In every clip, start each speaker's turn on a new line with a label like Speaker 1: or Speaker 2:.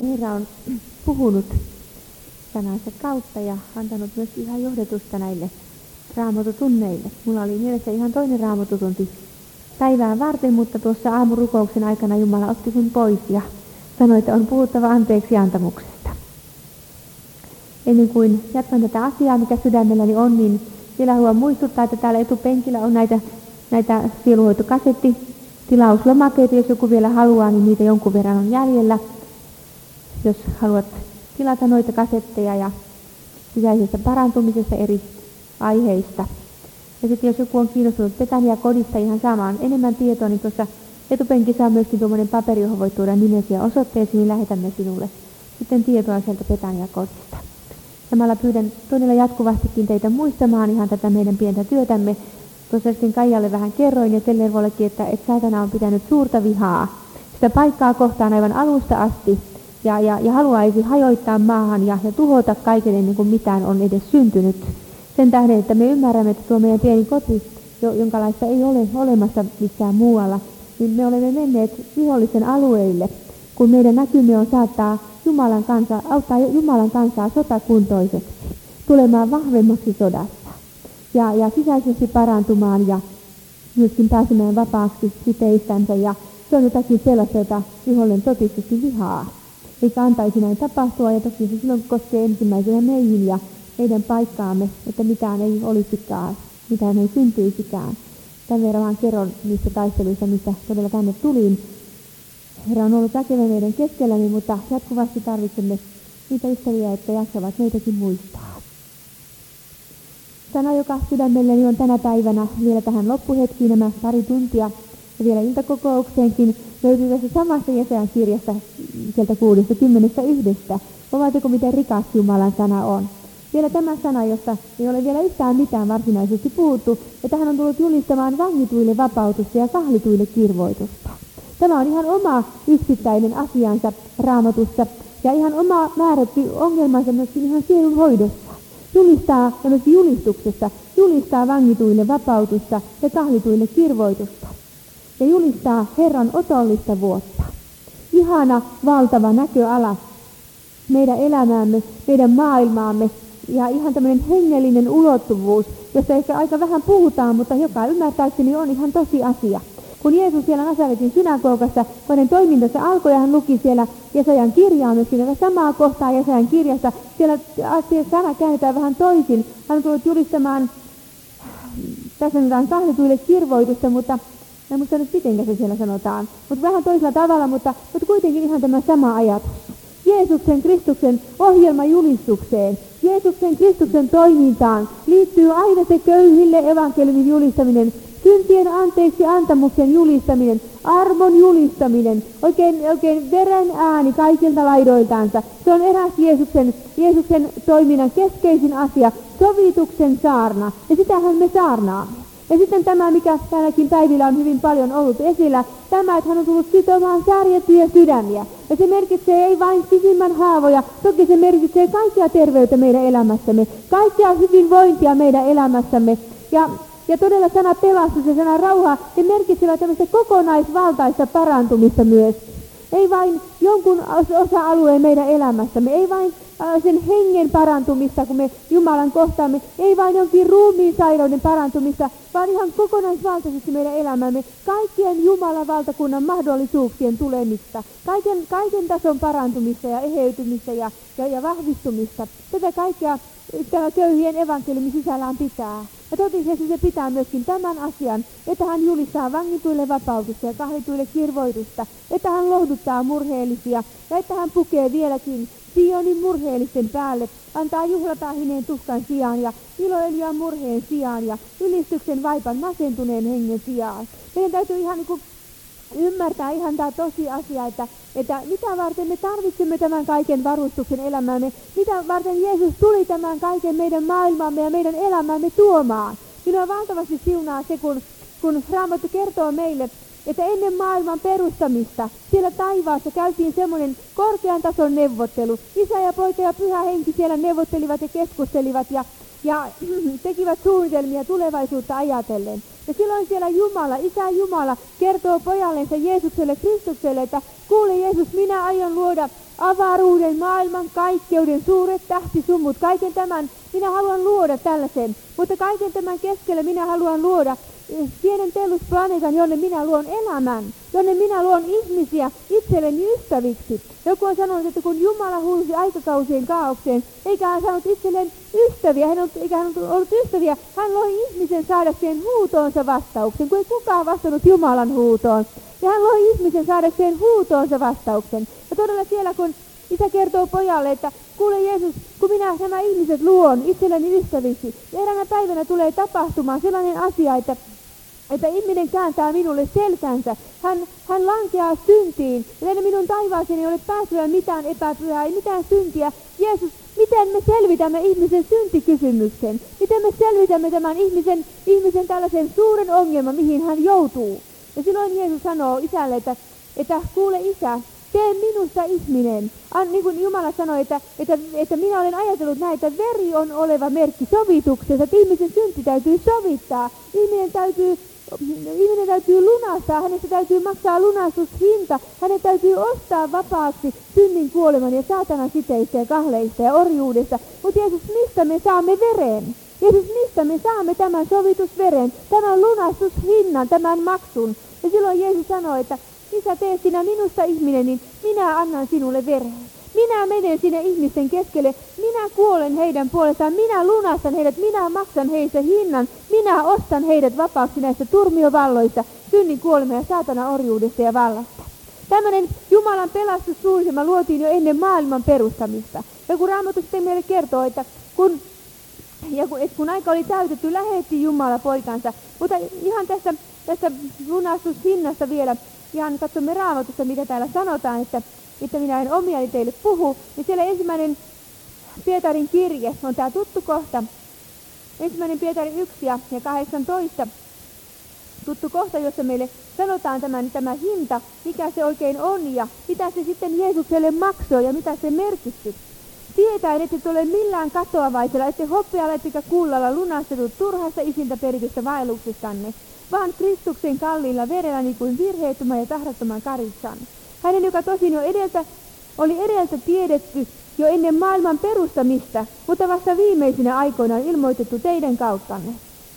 Speaker 1: Herra on puhunut sanansa kautta ja antanut myös ihan johdetusta näille raamatutunneille. Mulla oli mielessä ihan toinen raamatutunti päivää varten, mutta tuossa aamurukouksen aikana Jumala otti sen pois ja sanoi, että on puhuttava anteeksi antamuksesta. Ennen kuin jatkan tätä asiaa, mikä sydämelläni on, niin vielä haluan muistuttaa, että täällä etupenkillä on näitä sielunhoitokasetti-tilauslomakeita. Jos joku vielä haluaa, niin niitä jonkun verran on jäljellä. Jos haluat tilata noita kasetteja ja sisäisestä parantumisesta eri aiheista. Ja sitten jos joku on kiinnostunut Betania-kodista ihan saamaan enemmän tietoa, niin tuossa etupenkissä on myöskin tuommoinen paperi, johon voit tuoda nimesi ja osoitteesi, niin lähetämme sinulle sitten tietoa sieltä Betania-kodista. Samalla pyydän todella jatkuvastikin teitä muistamaan ihan tätä meidän pientä työtämme. Tuossa äsken Kaijalle vähän kerroin ja Tellervollekin, että saatana on pitänyt suurta vihaa. Sitä paikkaa kohtaan aivan alusta asti ja haluaisi hajoittaa maahan ja tuhota kaiken ennen kuin mitään on edes syntynyt. Sen tähden, että me ymmärrämme, että tuo meidän pieni koti, jonkalaista ei ole olemassa missään muualla, niin me olemme menneet vihollisen alueille, kun meidän näkymme on saattaa auttaa Jumalan kansaa sotakuntoiseksi, tulemaan vahvemmaksi sodassa ja sisäisesti parantumaan ja myöskin pääsemään vapaaksi siteistänsä. Ja se on jotakin sellaista, jota vihollinen totisesti vihaa, eikä antaisi näin tapahtua. Ja toki se silloin koskee ensimmäisenä meihin ja meidän paikkaamme, että mitään ei olisikaan, mitään ei syntyisikään. Tämän verran vaan kerron niistä taisteluista, mistä todella tänne tulin. Herra on ollut väkevä meidän keskelläni, mutta jatkuvasti tarvitsemme niitä ystäviä, jotka jaksavat meitäkin muistaa. Sana, joka sydämelleni on tänä päivänä vielä tähän loppuhetkiin, nämä pari tuntia ja vielä iltakokoukseenkin, löytyy tässä samasta Jesajan kirjasta sieltä 6:10. Huomaatteko, miten rikas Jumalan sana on? Vielä tämä sana, josta ei ole vielä yhtään mitään varsinaisesti puhuttu, että hän on tullut julistamaan vangituille vapautusta ja kahlituille kirvoitusta. Tämä on ihan oma yksittäinen asiansa Raamatussa ja ihan oma määrätty ongelmansa myöskin ihan sielun hoidossa. Julistaa ja myöskin julistuksessa, julistaa vangituille vapautusta ja kahlituille kirvoitusta. Ja julistaa Herran otollista vuotta. Ihana, valtava näköala meidän elämäämme, meidän maailmaamme ja ihan tämmöinen hengellinen ulottuvuus, josta ehkä aika vähän puhutaan, mutta joka ymmärtääkseni on ihan tosi asia. Kun Jeesus siellä Nasaretin synagogassa, kun hänen toimintansa alkoi ja hän luki siellä Jesajan kirjaa myöskin tätä samaa kohtaa Jesajan kirjasta, siellä sana käännetään vähän toisin. Hän on tullut julistamaan, tässä sanotaan kahlituille kirvoitusta, mutta en muista nyt miten se siellä sanotaan, mutta vähän toisella tavalla, mutta kuitenkin ihan tämä sama ajatus. Jeesuksen Kristuksen ohjelmajulistukseen, Jeesuksen Kristuksen toimintaan liittyy aina se köyhille evankeliumin julistaminen, syntien anteeksi antamuksen julistaminen, armon julistaminen, oikein veren ääni kaikilta laidoiltaansa. Se on eräs Jeesuksen toiminnan keskeisin asia, sovituksen saarna, ja sitähän me saarnaamme. Ja sitten tämä, mikä täälläkin päivillä on hyvin paljon ollut esillä, tämä, että hän on tullut sitomaan särjettyjä sydämiä. Ja se merkitsee ei vain sisimmän haavoja, toki se merkitsee kaikkea terveyttä meidän elämässämme, kaikkea hyvinvointia meidän elämässämme. Ja todella sana pelastus ja sana rauha, ne merkitsevät tämmöistä kokonaisvaltaista parantumista myös. Ei vain jonkun osa-alueen meidän elämässämme, ei vain sen hengen parantumista, kun me Jumalan kohtaamme, ei vain jonkin ruumiin sairauden parantumista, vaan ihan kokonaisvaltaisesti meidän elämämme, kaikkien Jumalan valtakunnan mahdollisuuksien tulemista, kaiken tason parantumista ja eheytymistä ja vahvistumista. Tätä kaikkea tämä köyhien evankeliumi sisällään pitää. Ja totisesti se pitää myöskin tämän asian, että hän julistaa vangituille vapautusta ja kahlituille kirvoitusta, että hän lohduttaa murheellisia ja että hän pukee vieläkin Sionin murheellisten päälle, antaa juhlatahineen tuhkan sijaan ja iloeliaan murheen sijaan ja ylistyksen vaipan masentuneen hengen sijaan. Meidän täytyy ihan ymmärtää ihan tämä tosiasia, että mitä varten me tarvitsemme tämän kaiken varustuksen elämäämme, mitä varten Jeesus tuli tämän kaiken meidän maailmaamme ja meidän elämäämme tuomaan. Minua valtavasti siunaa se, kun Raamattu kertoo meille, että ennen maailman perustamista siellä taivaassa käytiin semmoinen korkean tason neuvottelu. Isä ja poika ja pyhä henki siellä neuvottelivat ja keskustelivat ja tekivät suunnitelmia tulevaisuutta ajatellen. Ja silloin siellä Jumala, Isä Jumala, kertoo pojallensa Jeesukselle, Kristukselle, että kuule Jeesus, minä aion luoda avaruuden, maailman, kaikkeuden, suuret tähtisummut, kaiken tämän minä haluan luoda tällaisen. Mutta kaiken tämän keskellä minä haluan luoda pienen tellusplaneetan, jonne minä luon elämän, jonne minä luon ihmisiä itselleni ystäviksi. Joku on sanonut, että kun Jumala huusi aikakausien kaaukseen, eikä hän saanut itselleen ystäviä, eikä hän ollut ystäviä, hän loi ihmisen saadakseen huutoonsa vastauksen, kun ei kukaan vastannut Jumalan huutoon. Ja hän loi ihmisen saadakseen huutoonsa vastauksen. Ja todella siellä, kun isä kertoo pojalle, että kuule Jeesus, kun minä nämä ihmiset luon itselleni ystäviksi, ja eräänä päivänä tulee tapahtumaan sellainen asia, että ihminen kääntää minulle selkänsä. Hän lankeaa syntiin. Ja teidän minun taivaaseni ei ole pääsyä mitään epäpyhää, ei mitään syntiä. Jeesus, miten me selvitämme ihmisen syntikysymyksen? Miten me selvitämme tämän ihmisen tällaisen suuren ongelman, mihin hän joutuu? Ja silloin Jeesus sanoo isälle, että kuule isä, tee minusta ihminen. Niin kuin Jumala sanoi, että minä olen ajatellut näin, että veri on oleva merkki sovituksessa, että ihmisen synti täytyy sovittaa. Ihminen täytyy lunastaa, hänestä täytyy maksaa lunastushinta, hänet täytyy ostaa vapaaksi synnin, kuoleman ja saatanan siteistä ja kahleista ja orjuudesta. Mutta Jeesus, mistä me saamme veren? Jeesus, mistä me saamme tämän sovitusveren, tämän lunastushinnan, tämän maksun? Ja silloin Jeesus sanoi, että isä, tee sinä minusta ihminen, niin minä annan sinulle veren. Minä menen sinne ihmisten keskelle, minä kuolen heidän puolestaan, minä lunastan heidät, minä maksan heistä hinnan, minä ostan heidät vapaaksi näistä turmiovalloista, synnin, kuoleman ja saatanan orjuudesta ja vallasta. Tällainen Jumalan pelastussuunnitelma luotiin jo ennen maailman perustamista. Ja kun Raamattu sitten meille kertoo, että kun aika oli täytetty, lähetti Jumala poikansa. Mutta ihan tästä lunastushinnasta vielä, ihan katsomme Raamatusta, mitä täällä sanotaan, että minä en omiani teille puhu, niin siellä ensimmäinen Pietarin kirje on tämä tuttu kohta. Ensimmäinen Pietarin 1 ja 18. Tuttu kohta, jossa meille sanotaan tämä hinta, mikä se oikein on ja mitä se sitten Jeesukselle maksoi ja mitä se merkitsi. Tietäen, ette ole millään katoavaisella, ette hopealla ettekä kullalla lunastetut turhasta isiltä peritystä vaelluksestanne, vaan Kristuksen kalliilla verellä niin kuin virheettömän ja tahrattoman karissan. Hänen, joka tosin oli edeltä tiedetty jo ennen maailman perustamista, mutta vasta viimeisinä aikoina on ilmoitettu teidän kauttanne.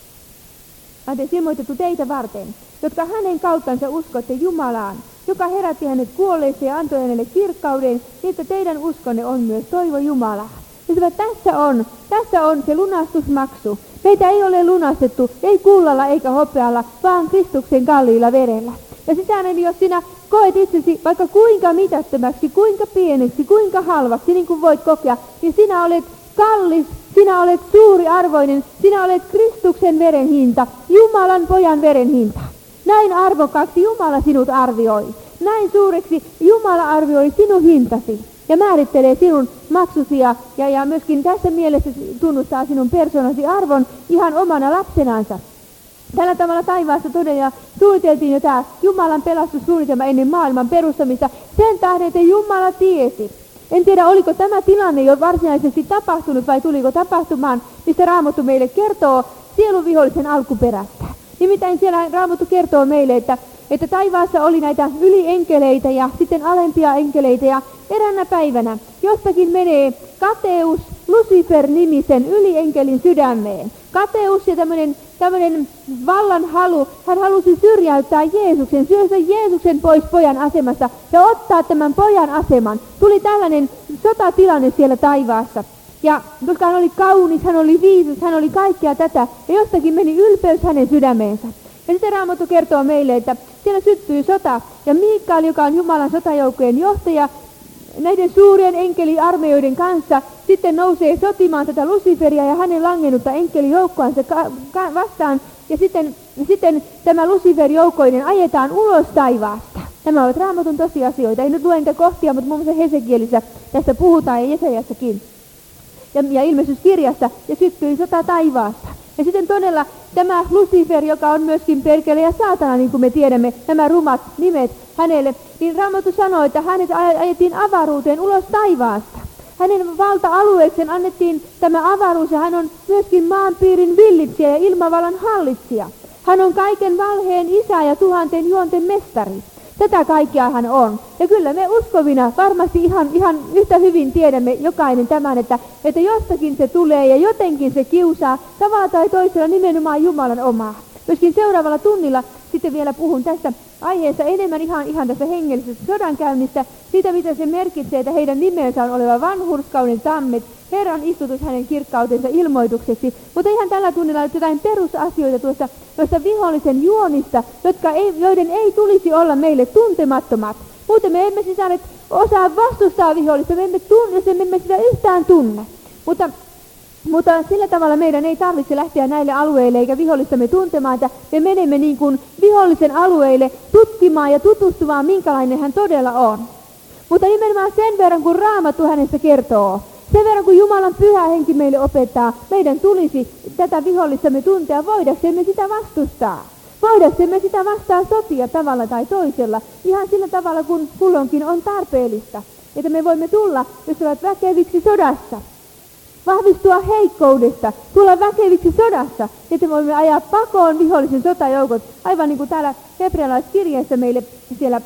Speaker 1: Ilmoitettu teitä varten, jotka hänen kauttansa uskotte Jumalaan, joka herätti hänet kuolleista ja antoi hänelle kirkkauden, niin että teidän uskonne on myös toivo Jumalaa. Ja tässä on se lunastusmaksu. Meitä ei ole lunastettu, ei kullalla eikä hopealla, vaan Kristuksen kalliilla verellä. Ja sisäinen, jos sinä koet itsesi vaikka kuinka mitättömäksi, kuinka pieneksi, kuinka halvaksi, niin kuin voit kokea, niin sinä olet kallis, sinä olet suuri arvoinen, sinä olet Kristuksen veren hinta, Jumalan pojan veren hinta. Näin arvokkaaksi Jumala sinut arvioi. Näin suureksi Jumala arvioi sinun hintasi ja määrittelee sinun maksusi ja myöskin tässä mielessä tunnustaa sinun persoonasi arvon ihan omana lapsenansa. Tällä tavalla taivaassa todella suunniteltiin jo tämä Jumalan pelastussuunnitelma ennen maailman perustamista. Sen tähden, että Jumala tiesi. En tiedä, oliko tämä tilanne jo varsinaisesti tapahtunut vai tuliko tapahtumaan, mistä Raamattu meille kertoo sieluvihollisen alkuperästä. Nimittäin siellä Raamattu kertoo meille, että taivaassa oli näitä ylienkeleitä ja sitten alempia enkeleitä ja eräänä päivänä jostakin menee kateus Lucifer-nimisen ylienkelin sydämeen. Kateus ja tämmöinen vallan halu, hän halusi syrjäyttää Jeesuksen, syöstä Jeesuksen pois pojan asemasta ja ottaa tämän pojan aseman. Tuli tällainen sotatilanne siellä taivaassa. Ja koska hän oli kaunis, hän oli viisas, hän oli kaikkea tätä, ja jostakin meni ylpeys hänen sydämeensä. Ja sitten Raamattu kertoo meille, että siellä syttyi sota, ja Mikael, joka on Jumalan sotajoukkojen johtaja, näiden suurien enkeliarmeijoiden kanssa sitten nousee sotimaan tätä Luciferia ja hänen langennutta enkelijoukkoansa vastaan, ja sitten tämä Lucifer-joukkoinen ajetaan ulos taivaasta. Nämä ovat Raamatun tosiasioita. Ei nyt lue niitä kohtia, mutta muun muassa Hesekielissä tästä puhutaan ja Jesajassakin. Ja ilmestyskirjassa, ja syttyi sota taivaasta. Ja sitten todella tämä Lucifer, joka on myöskin perkele ja saatana, niin kuin me tiedämme, nämä rumat nimet hänelle, niin Raamattu sanoo, että hänet ajettiin avaruuteen ulos taivaasta. Hänen valta-alueekseen annettiin tämä avaruus, ja hän on myöskin maanpiirin villitsijä ja ilmavallan hallitsija. Hän on kaiken valheen isä ja tuhanten juonten mestari. Tätä kaikkeahan on. Ja kyllä me uskovina varmasti ihan yhtä hyvin tiedämme jokainen tämän, että jostakin se tulee ja jotenkin se kiusaa tavalla tai toisella nimenomaan Jumalan omaa. Myöskin seuraavalla tunnilla sitten vielä puhun tästä aiheesta enemmän ihan tästä hengellisestä sodankäynnistä, siitä mitä se merkitsee, että heidän nimensä on oleva vanhurskauden tammet, Herran istutus hänen kirkkautensa ilmoitukseksi, mutta ihan tällä tunnilla on jotain perusasioita tuosta vihollisen juonista, joiden ei tulisi olla meille tuntemattomat. Muuten me emme sisälle osaa vastustaa vihollista, jos emme sitä yhtään tunne. Mutta sillä tavalla meidän ei tarvitse lähteä näille alueille eikä vihollistamme tuntemaan, että me menemme niin kuin vihollisen alueille tutkimaan ja tutustumaan, minkälainen hän todella on. Mutta nimenomaan sen verran, kun Raamattu hänestä kertoo, sen verran, kun Jumalan pyhä henki meille opettaa, meidän tulisi tätä vihollistamme tuntea, voidaksemme sitä vastustaa. Voidaksemme sitä vastaan sotia tavalla tai toisella, ihan sillä tavalla, kun kulloinkin on tarpeellista. Että me voimme tulla, jos olet väkeviksi sodassa. Vahvistua heikkoudesta, tulla väkeviksi sodassa, että voimme ajaa pakoon vihollisen sotajoukot, aivan niin kuin täällä hebrealaiskirjeessä meille siellä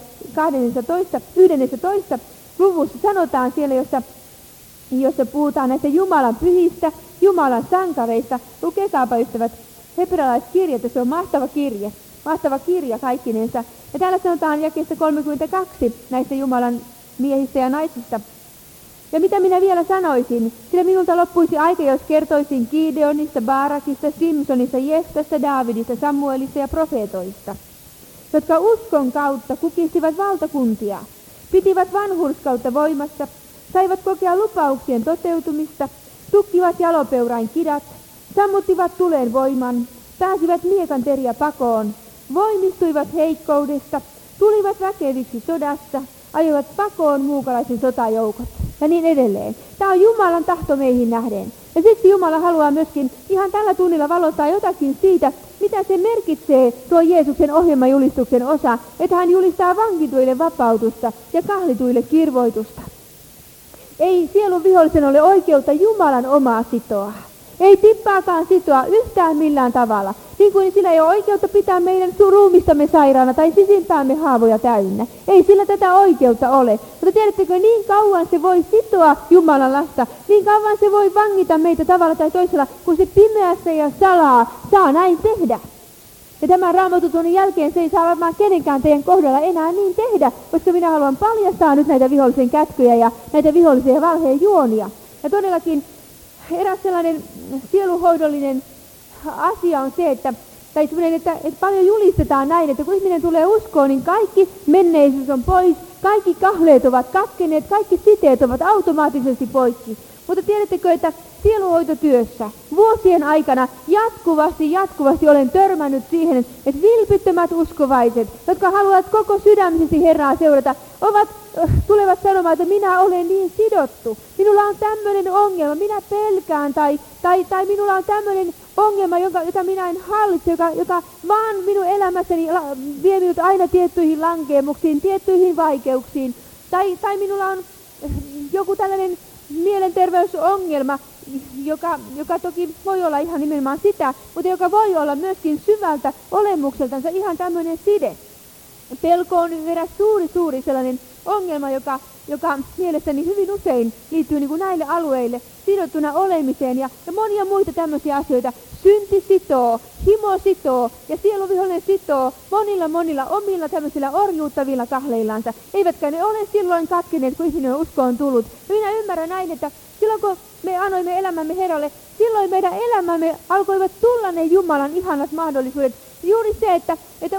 Speaker 1: 11. luvussa sanotaan siellä, jossa puhutaan näistä Jumalan pyhistä, Jumalan sankareista. Lukekaapa ystävät hebrealaiskirjettä, se on mahtava kirja kaikkinensa. Ja täällä sanotaan jakeesta 32 näistä Jumalan miehistä ja naisista. Ja mitä minä vielä sanoisin, sillä minulta loppuisi aika, jos kertoisin Gideonista, Baarakista, Simsonista, Jeftasta, Daavidista, Samuelista ja profeetoista, jotka uskon kautta kukisivat valtakuntia, pitivät vanhurskautta voimassa, saivat kokea lupauksien toteutumista, tukkivat jalopeurain kidat, sammuttivat tuleen voiman, pääsivät miekan teriä pakoon, voimistuivat heikkoudesta, tulivat väkeviksi sodassa, ajoivat pakoon muukalaisen sotajoukot ja niin edelleen. Tämä on Jumalan tahto meihin nähden. Ja siksi Jumala haluaa myöskin ihan tällä tunnilla valottaa jotakin siitä, mitä se merkitsee tuo Jeesuksen ohjelmajulistuksen osa, että hän julistaa vankituille vapautusta ja kahlituille kirvoitusta. Ei sielun vihollisen ole oikeutta Jumalan omaa sitoa. Ei tippaakaan sitoa yhtään millään tavalla. Niin kuin sillä ei ole oikeutta pitää meidän ruumistamme sairaana tai sisimpäämme haavoja täynnä. Ei sillä tätä oikeutta ole. Mutta tiedättekö, niin kauan se voi sitoa Jumalan lasta, niin kauan se voi vangita meitä tavalla tai toisella, kun se pimeässä ja salaa saa näin tehdä. Ja tämän Raamatutunnin jälkeen se ei saa varmaan kenenkään teidän kohdalla enää niin tehdä, koska minä haluan paljastaa nyt näitä vihollisen kätkyjä ja näitä vihollisia ja valheen juonia. Ja todellakin eräs sellainen sieluhoidollinen asia on se, että paljon julistetaan näin, että kun ihminen tulee uskoon, niin kaikki menneisyys on pois, kaikki kahleet ovat katkeneet, kaikki siteet ovat automaattisesti poikki. Mutta tiedättekö, että sieluhoitotyössä vuosien aikana jatkuvasti olen törmännyt siihen, että vilpittömät uskovaiset, jotka haluavat koko sydämisesti Herraa seurata, tulevat sanomaan, että minä olen niin sidottu, minulla on tämmöinen ongelma, minä pelkään tai minulla on tämmöinen ongelma, jota minä en hallitse, joka vaan minun elämässäni vie minut aina tiettyihin lankeemuksiin, tiettyihin vaikeuksiin, tai minulla on joku tällainen mielenterveysongelma, joka toki voi olla ihan nimenomaan sitä, mutta joka voi olla myöskin syvältä olemukseltansa ihan tämmöinen side. Pelko on eräs suuri sellainen ongelma, joka mielestäni hyvin usein liittyy niin kuin näille alueille sidottuna olemiseen ja monia muita tämmöisiä asioita. Synti sitoo, himo sitoo ja sieluvihollinen sitoo monilla omilla tämmöisillä orjuuttavilla kahleillansa. Eivätkä ne ole silloin katkeneet, kun ihminen on uskoon tullut. Ja minä ymmärrän näin, että silloin kun me annoimme elämämme Herralle, silloin meidän elämämme alkoivat tulla ne Jumalan ihanat mahdollisuudet. Juuri se, että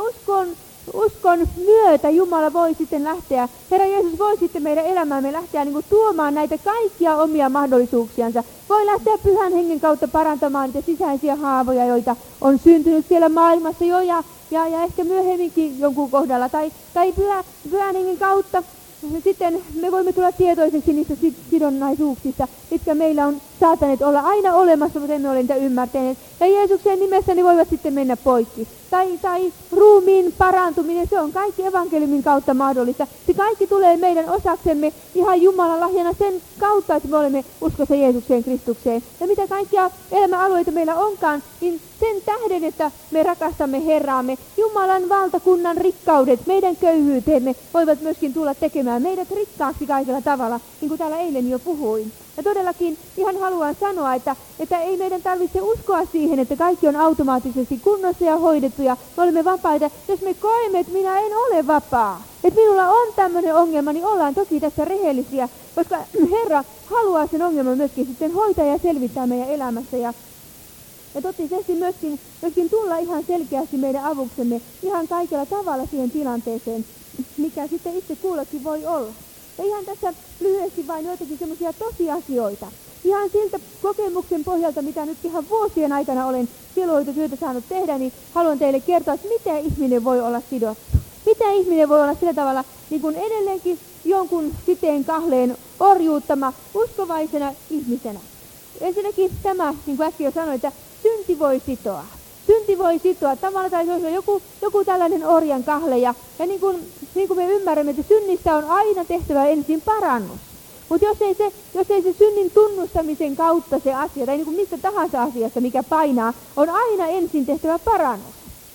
Speaker 1: uskon myötä Jumala voi sitten lähteä, Herra Jeesus voi sitten meidän elämäämme lähteä niin kuin tuomaan näitä kaikkia omia mahdollisuuksiansa. Voi lähteä Pyhän Hengen kautta parantamaan niitä sisäisiä haavoja, joita on syntynyt siellä maailmassa jo ja ehkä myöhemminkin jonkun kohdalla. Tai Pyhän Hengen kautta sitten me voimme tulla tietoiseksi niistä sidonnaisuuksista, mitkä meillä on saattaneet olla aina olemassa, mutta emme ole niitä ymmärtäneet. ja Jeesuksen nimessä ne voivat sitten mennä poikki. Tai ruumiin parantuminen, se on kaikki evankeliumin kautta mahdollista. Se kaikki tulee meidän osaksemme ihan Jumalan lahjana sen kautta, että me olemme uskossa Jeesukseen Kristukseen. Ja mitä kaikkia elämäalueita meillä onkaan, niin sen tähden, että me rakastamme Herraamme, Jumalan valtakunnan rikkaudet, meidän köyhyyteemme voivat myöskin tulla tekemään meidät rikkaaksi kaikella tavalla, niin kuin täällä eilen jo puhuin. Ja todellakin ihan haluan sanoa, että ei meidän tarvitse uskoa siihen, että kaikki on automaattisesti kunnossa ja hoidettu ja me olemme vapaita. Jos me koemme, että minä en ole vapaa, että minulla on tämmöinen ongelma, niin ollaan toki tässä rehellisiä, koska Herra haluaa sen ongelman myöskin sitten hoitaa ja selvittää meidän elämässä. Ja totisesti myöskin tulla ihan selkeästi meidän avuksemme ihan kaikella tavalla siihen tilanteeseen, mikä sitten itse kullakin voi olla. Ja ihan tässä lyhyesti vain joitakin semmoisia tosiasioita. Ihan siltä kokemuksen pohjalta, mitä nyt ihan vuosien aikana olen sielunhoitotyötä saanut tehdä, niin haluan teille kertoa, että miten ihminen voi olla sidottu. Miten ihminen voi olla sillä tavalla niin kuin edelleenkin jonkun siteen kahleen orjuuttama uskovaisena ihmisenä. Ensinnäkin tämä, niin kuin äsken jo sanoin, että synti voi sitoa. Synti voi sitoa tavalla tai toisella joku tällainen orjan kahle. Ja niin kuin me ymmärrämme, että synnistä on aina tehtävä ensin parannus. Mutta jos ei se synnin tunnustamisen kautta se asia, tai niin kuin mistä tahansa asiasta, mikä painaa, on aina ensin tehtävä parannus.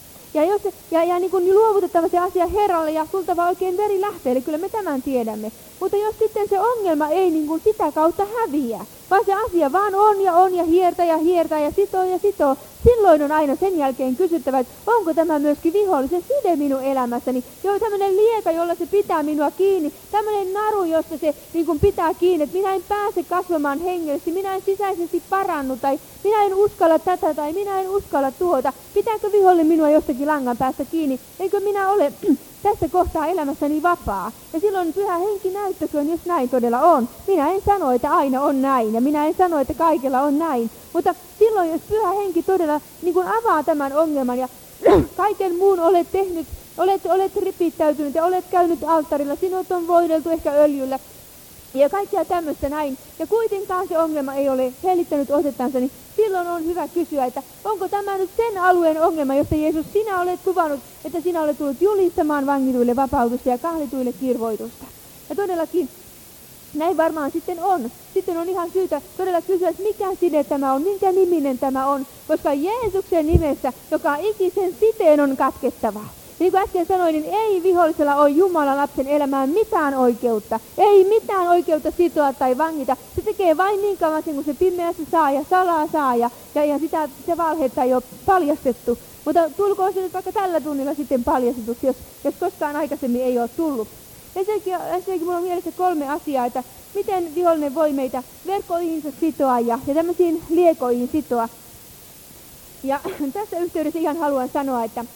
Speaker 1: Ja niin kuin luovutettava se asia Herralle ja tultava oikein veri lähteelle, kyllä me tämän tiedämme. Mutta jos sitten se ongelma ei niin kuin sitä kautta häviä, vaan se asia vaan on ja hiertää ja sitoo, silloin on aina sen jälkeen kysyttävä, että onko tämä myöskin vihollisen side minun elämässäni. Joo, tämmöinen lieka, jolla se pitää minua kiinni, tämmöinen naru, josta se niin kuin pitää kiinni, että minä en pääse kasvamaan hengellisesti, minä en sisäisesti parannu, tai minä en uskalla tätä, tai minä en uskalla tuota. Pitääkö vihollinen minua jostakin langan päästä kiinni? Eikö minä ole tässä kohtaa elämässäni vapaa? Ja silloin Pyhä Henki näyttäköön, jos näin todella on. Minä en sano, että aina on näin, ja minä en sano, että kaikilla on näin. Mutta silloin, jos Pyhä Henki todella niin kuin avaa tämän ongelman ja kaiken muun olet tehnyt, olet ripittäytynyt ja olet käynyt alttarilla, sinut on voideltu ehkä öljyllä ja kaikkea tämmöistä näin. Ja kuitenkaan se ongelma ei ole hellittänyt otettansa, niin silloin on hyvä kysyä, että onko tämä nyt sen alueen ongelma, josta Jeesus sinä olet kuvannut, että sinä olet tullut julistamaan vangituille vapautusta ja kahlituille kirvoitusta. Ja todellakin näin varmaan sitten on. Sitten on ihan syytä todella kysyä, että mikä side tämä on, minkä niminen tämä on, koska Jeesuksen nimessä, joka ikisen siteen on katkettava. Niin kuin äsken sanoin, niin ei vihollisella ole Jumalan lapsen elämään mitään oikeutta. Ei mitään oikeutta sitoa tai vangita. Se tekee vain niin kauan, kun se pimeässä saa ja salaa saa ja sitä se valhetta ei ole paljastettu. Mutta tulkoon se nyt vaikka tällä tunnilla sitten paljastetuksi, jos koskaan aikaisemmin ei ole tullut. Ensinnäkin minulla on mielessä 3 asiaa, että miten vihollinen voi meitä verkkoihinsa sitoa ja tämmöisiin liekoihin sitoa. Ja tässä yhteydessä ihan haluan sanoa, että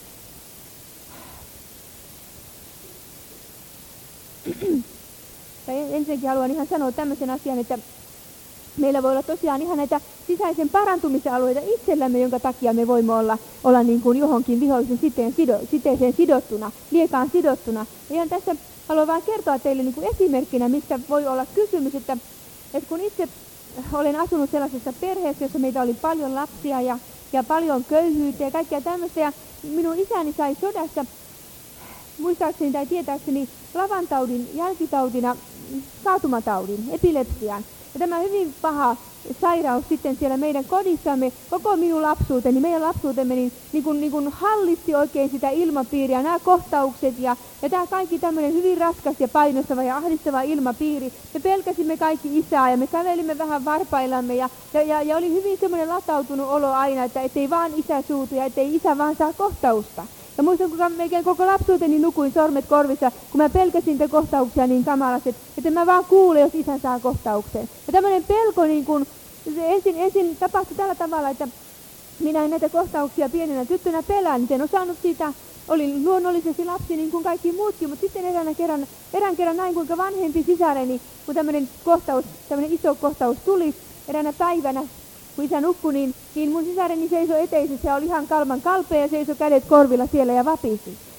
Speaker 1: ensinnäkin haluan ihan sanoa tämmöisen asian, että meillä voi olla tosiaan ihan näitä sisäisen parantumisen alueita itsellämme, jonka takia me voimme olla niin kuin johonkin vihollisen siteeseen sidottuna, liekaan sidottuna. Ja ihan tässä haluan vain kertoa teille niin kuin esimerkkinä, mistä voi olla kysymys, että kun itse olen asunut sellaisessa perheessä, jossa meitä oli paljon lapsia ja paljon köyhyyttä ja kaikkea tämmöistä, ja minun isäni sai sodassa, muistaakseni tai tietääkseni, lavantaudin jälkitautina kaatumataudin, epilepsian. Ja tämä hyvin paha sairaus sitten siellä meidän kodissamme, koko minun lapsuuteni, meidän lapsuutemme, niin kuin hallitsi oikein sitä ilmapiiriä, nämä kohtaukset ja tämä kaikki tämmöinen hyvin raskas ja painostava ja ahdistava ilmapiiri. Me pelkäsimme kaikki isää ja me kävelimme vähän varpaillamme ja oli hyvin semmoinen latautunut olo aina, että ettei vaan isä suutu ja ettei isä vaan saa kohtausta. Ja muistan, kun melkein koko lapsuuteni nukuin sormet korvissa, kun mä pelkäsin niitä kohtauksia niin kamalasti, että mä vaan kuulen, jos isä saa kohtauksen. Ja tämmöinen pelko, niin kun, se ensin tapahtui tällä tavalla, että minä en näitä kohtauksia pienenä tyttönä pelään, niin en osannut siitä, olin luonnollisesti lapsi niin kuin kaikki muutkin, mutta sitten erään kerran näin, kuinka vanhempi sisareni, kun tämmöinen iso kohtaus tuli eräänä päivänä, kun isä nukkui, niin mun sisareni seisoi eteisessä ja oli ihan kalman kalpea ja seisoi kädet korvilla siellä ja vapisi.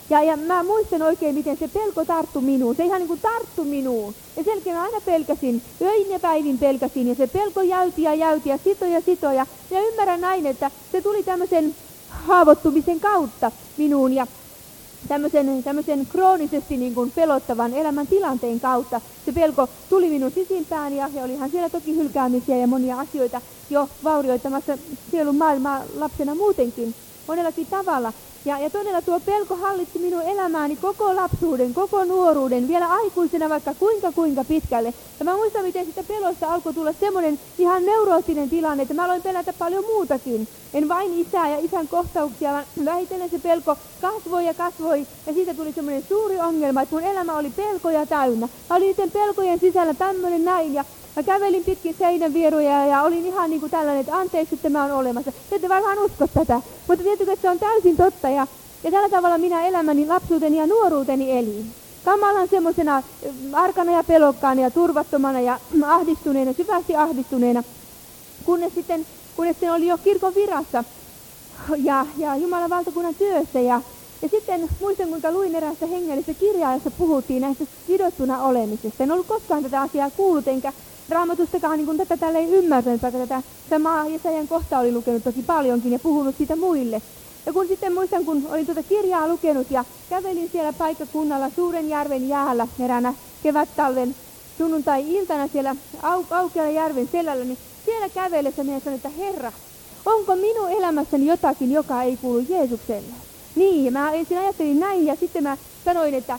Speaker 1: Ja mä muistan oikein, miten se pelko tarttui minuun. Se ihan niin kuin tarttui minuun. Ja selkeä mä aina pelkäsin. Öin ja päivin pelkäsin. Ja se pelko jäyti ja sitoja. Ja ymmärrän näin, että se tuli tämmöisen haavoittumisen kautta minuun. Ja tämmöisen kroonisesti niin kuin pelottavan elämän tilanteen kautta. Se pelko tuli minun sisimpään ja olihan siellä toki hylkäämisiä ja monia asioita jo vaurioittamassa sielun maailmaa lapsena muutenkin monellakin tavalla. Ja todella tuo pelko hallitsi minun elämääni koko lapsuuden, koko nuoruuden, vielä aikuisena vaikka kuinka pitkälle. Ja mä muistan, miten sitä pelosta alkoi tulla semmoinen ihan neuroottinen tilanne, että mä aloin pelätä paljon muutakin. En vain isää ja isän kohtauksia, vaan vähitellen se pelko kasvoi ja siitä tuli semmoinen suuri ongelma, että mun elämä oli pelkoja täynnä. Mä olin niiden pelkojen sisällä tämmöinen näin ja mä kävelin pitkin seinän vieruja ja olin ihan niin kuin tällainen, että anteeksi, että mä oon olemassa. Te ette varmaan usko tätä, mutta tietysti, että se on täysin totta ja tällä tavalla minä elämäni, lapsuuteni ja nuoruuteni elin. Kamalan semmoisena arkana ja pelokkaana ja turvattomana ja ahdistuneena, syvästi ahdistuneena, kunnes sitten oli jo kirkon virassa ja Jumalan valtakunnan työssä. Ja sitten muistan, kuinka luin eräästä hengellisestä kirjaa, jossa puhuttiin näistä sidottuna olemisesta. En ollut koskaan tätä asiaa kuullut, enkä Raamatustakaan niin tätä tälleen ymmärtänyt, vaikka tätä samaa Jesajan kohtaa oli lukenut tosi paljonkin ja puhunut siitä muille. Ja kun sitten muistan, kun olin tuota kirjaa lukenut ja kävelin siellä paikkakunnalla Suurenjärven jäällä eräänä kevät-talven sunnuntai-iltana siellä aukealla järven selällä, niin siellä kävellessä minä sanoin, että Herra, onko minun elämässäni jotakin, joka ei kuulu Jeesukselle? Niin, ja mä ensin ajattelin näin ja sitten mä sanoin, että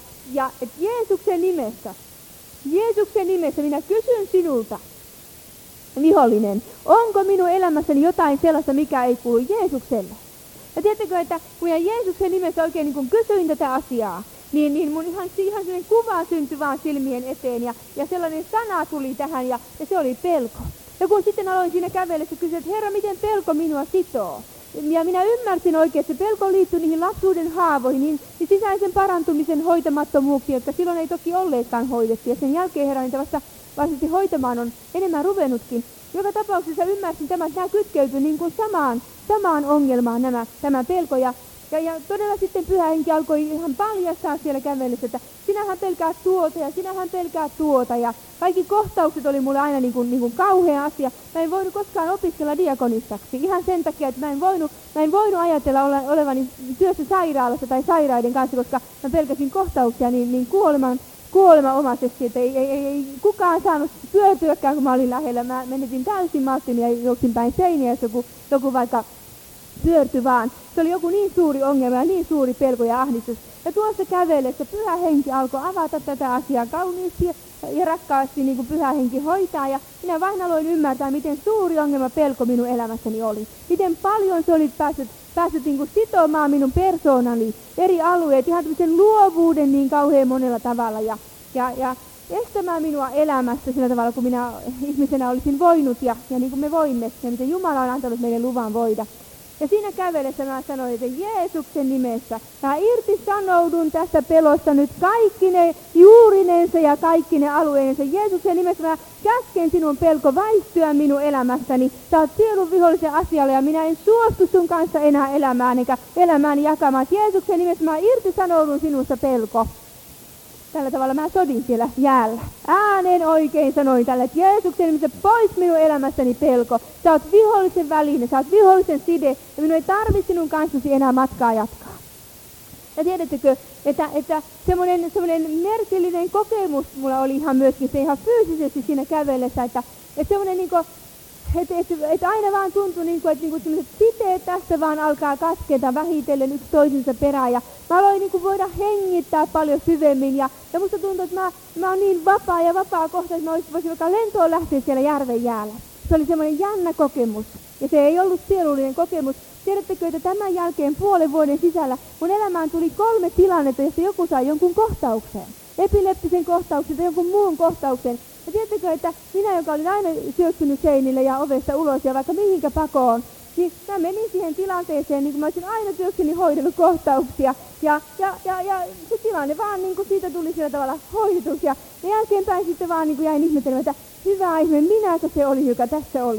Speaker 1: Jeesuksen nimessä minä kysyn sinulta, vihollinen, onko minun elämässäni jotain sellaista, mikä ei kuulu Jeesukselle? Ja tiedättekö, että kun minä Jeesuksen nimessä oikein niin kun kysyin tätä asiaa, niin mun ihan sellainen kuva syntyi vaan silmien eteen ja sellainen sana tuli tähän ja se oli pelko. Ja kun sitten aloin siinä kävellessä kysyä, että Herra, miten pelko minua sitoo? Ja minä ymmärsin oikein, että se pelko liittyi niihin lapsuuden haavoihin, niin sisäisen parantumisen hoitamattomuuksiin, jotka silloin ei toki olleetkaan hoidettu. Ja sen jälkeen Herra niitä vasta varsinaisesti hoitamaan on enemmän ruvennutkin. Joka tapauksessa ymmärsin tämän, että nämä kytkeytyi niin kuin samaan ongelmaan tämä pelko. Ja todella sitten Pyhä Henki alkoi ihan paljastaa siellä kävellessä, että sinähän pelkäät tuota ja sinähän pelkäät tuota. Ja kaikki kohtaukset oli mulle aina niin kuin kauhea asia. Mä en voinut koskaan opiskella diakonistaksi. Ihan sen takia, että mä en voinut ajatella olevani työssä sairaalassa tai sairaiden kanssa, koska mä pelkäsin kohtauksia niin kuolemaomaisesti, että ei kukaan saanut pyörtyäkään, kun mä olin lähellä. Mä menetin täysin malttini ja juoksin päin seiniä, jos joku vaikka pyörtyi vaan. Se oli joku niin suuri ongelma ja niin suuri pelko ja ahdistus. Ja tuossa kävellessä Pyhä Henki alkoi avata tätä asiaa kauniisti ja rakkaasti, niin kuin Pyhä Henki hoitaa. Ja minä vain aloin ymmärtää, miten suuri ongelma pelko minun elämässäni oli. Miten paljon se oli päässyt niin kuin sitomaan minun persoonani eri alueet, ihan tämmöisen luovuuden niin kauhean monella tavalla. Ja estämään minua elämästä sillä tavalla, kun minä ihmisenä olisin voinut ja niin kuin me voimme, ja miten Jumala on antanut meille luvan voida. Ja siinä kävellessä mä sanoin, että Jeesuksen nimessä mä irtisanoudun tästä pelosta nyt kaikki ne juurinensa ja kaikki ne alueensa. Jeesuksen nimessä mä käsken sinun pelko väistyä minun elämästäni. Sä oot sielun vihollisen asialle ja minä en suostu sun kanssa enää elämään eikä elämääni jakamaan. Jeesuksen nimessä mä irtisanoudun sinusta pelko. Tällä tavalla mä sodin siellä jäällä. Ääneen oikein sanoin tällä, että Jeesuksen nimessä pois minun elämästäni pelko. Sä oot vihollisen väline, sä oot vihollisen side ja minun ei tarvitse sinun kanssasi enää matkaa jatkaa. Ja tiedättekö, että semmoinen merkillinen kokemus mulla oli ihan myöskin se ihan fyysisesti siinä kävellessä, että semmoinen niinku, että aina vaan tuntui, että sellaiset siteet tässä vaan alkaa kasketa vähitellen yksi toisensa perään. Ja mä aloin voida hengittää paljon syvemmin. Ja musta tuntuu, että mä oon niin vapaa kohta, että mä voisin vaikka lentoon lähteä siellä järven jäällä. Se oli semmoinen jännä kokemus. Ja se ei ollut sielullinen kokemus. Tiedättekö, että tämän jälkeen puolen vuoden sisällä mun elämään tuli 3 tilannetta, jossa joku sai jonkun kohtauksen. Epileptisen kohtauksen tai jonkun muun kohtauksen. Ja tiedättekö, että minä, joka olin aina syöksynyt seinille ja ovesta ulos ja vaikka mihinkä pakoon, niin mä menin siihen tilanteeseen, niin kuin mä olisin aina työkseni hoidellut kohtauksia. Ja se tilanne vaan, niin kuin siitä tuli sillä tavalla hoidetus. Ja jälkeenpäin sitten vaan niin kuin jäin ihmettelemään, että hyvä ihme, minäkö se oli, joka tässä oli.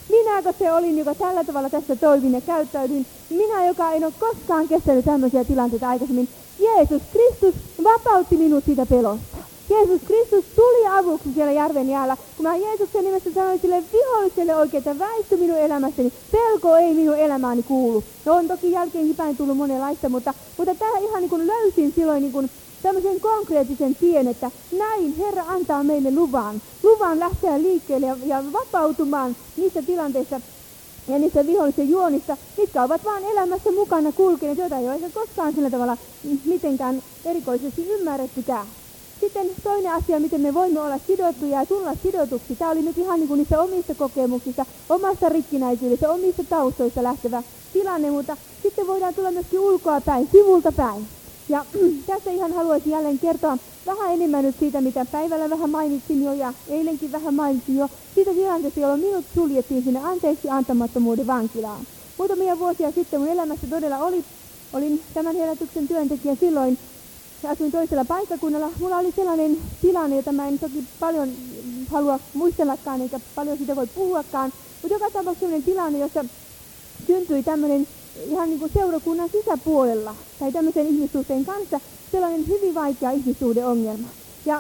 Speaker 1: Minäkö se olin, joka tällä tavalla tässä toimin ja käyttäydyin? Minä, joka en ole koskaan kestänyt tämmöisiä tilanteita aikaisemmin. Jeesus Kristus vapautti minut siitä pelosta. Jeesus Kristus tuli avuksi siellä järven jäällä. Kun mä Jeesuksen nimessä sanoin sille viholliselle oikein, että väisty minun elämästäni, pelko ei minun elämääni kuulu. No on toki jälkeenkin päin tullut monenlaista, mutta tämä ihan niin kuin löysin silloin niin kuin tämmöisen konkreettisen tien, että näin Herra antaa meille luvan lähteä liikkeelle ja vapautumaan niistä tilanteista ja niistä vihollisen juonista, mitkä ovat vaan elämässä mukana kulkeneet, joita ei ole koskaan sillä tavalla mitenkään erikoisesti ymmärrettykään. Sitten toinen asia, miten me voimme olla sidottuja ja tulla sidotuksi. Tämä oli nyt ihan niin kuin niistä omista kokemuksista, omasta rikkinäisyydestä, omista taustoista lähtevä tilanne, mutta sitten voidaan tulla myöskin ulkoa päin, sivulta päin. Ja tässä ihan haluaisin jälleen kertoa vähän enemmän nyt siitä, mitä päivällä vähän mainitsin jo ja eilenkin vähän mainitsin jo. Siitä tilanteesta, jolloin minut suljettiin sinne anteeksi antamattomuuden vankilaan. Muutamia vuosia sitten mun elämässä todella olin tämän herätyksen työntekijä silloin. Asuin toisella paikkakunnalla. Mulla oli sellainen tilanne, jota mä en toki paljon halua muistellakaan, eikä paljon siitä voi puhuakaan. Mutta joka tapauksessa sellainen tilanne, jossa syntyi tämmöinen ihan niin kuin seurakunnan sisäpuolella tai tämmöisen ihmissuhteen kanssa sellainen hyvin vaikea ihmissuhdeongelma. Ja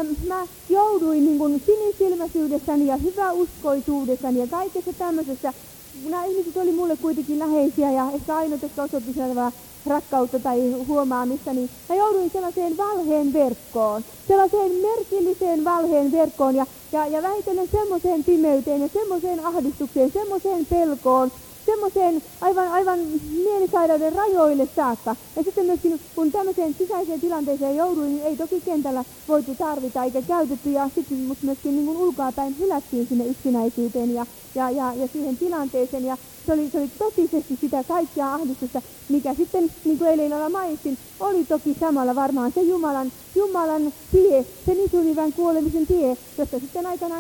Speaker 1: mä jouduin niin kuin sinisilmäisyydessäni ja hyväuskoisuudessani ja kaikessa tämmöisessä. Nämä ihmiset oli mulle kuitenkin läheisiä ja ehkä ainoa, jotka osoitti sellaista rakkautta tai huomaamista, niin mä jouduin sellaiseen valheen verkkoon, sellaiseen merkilliseen valheen verkkoon ja vähitellen semmoiseen pimeyteen ja semmoiseen ahdistukseen, semmoiseen pelkoon, semmoiseen aivan mielisairauden rajoille saakka. Ja sitten myöskin, kun tämmöiseen sisäiseen tilanteeseen jouduin, niin ei toki kentällä voitu tarvita eikä käytetty, ja sitten mut myöskin niin kuin ulkoapäin hylättiin sinne yksinäisyyteen ja siihen tilanteeseen, ja se oli totisesti sitä kaikkea ahdistusta, mikä sitten, niin kuin eilen mainitsin, oli toki samalla varmaan se Jumalan tie, sen isunivän kuolemisen tie, josta sitten aikanaan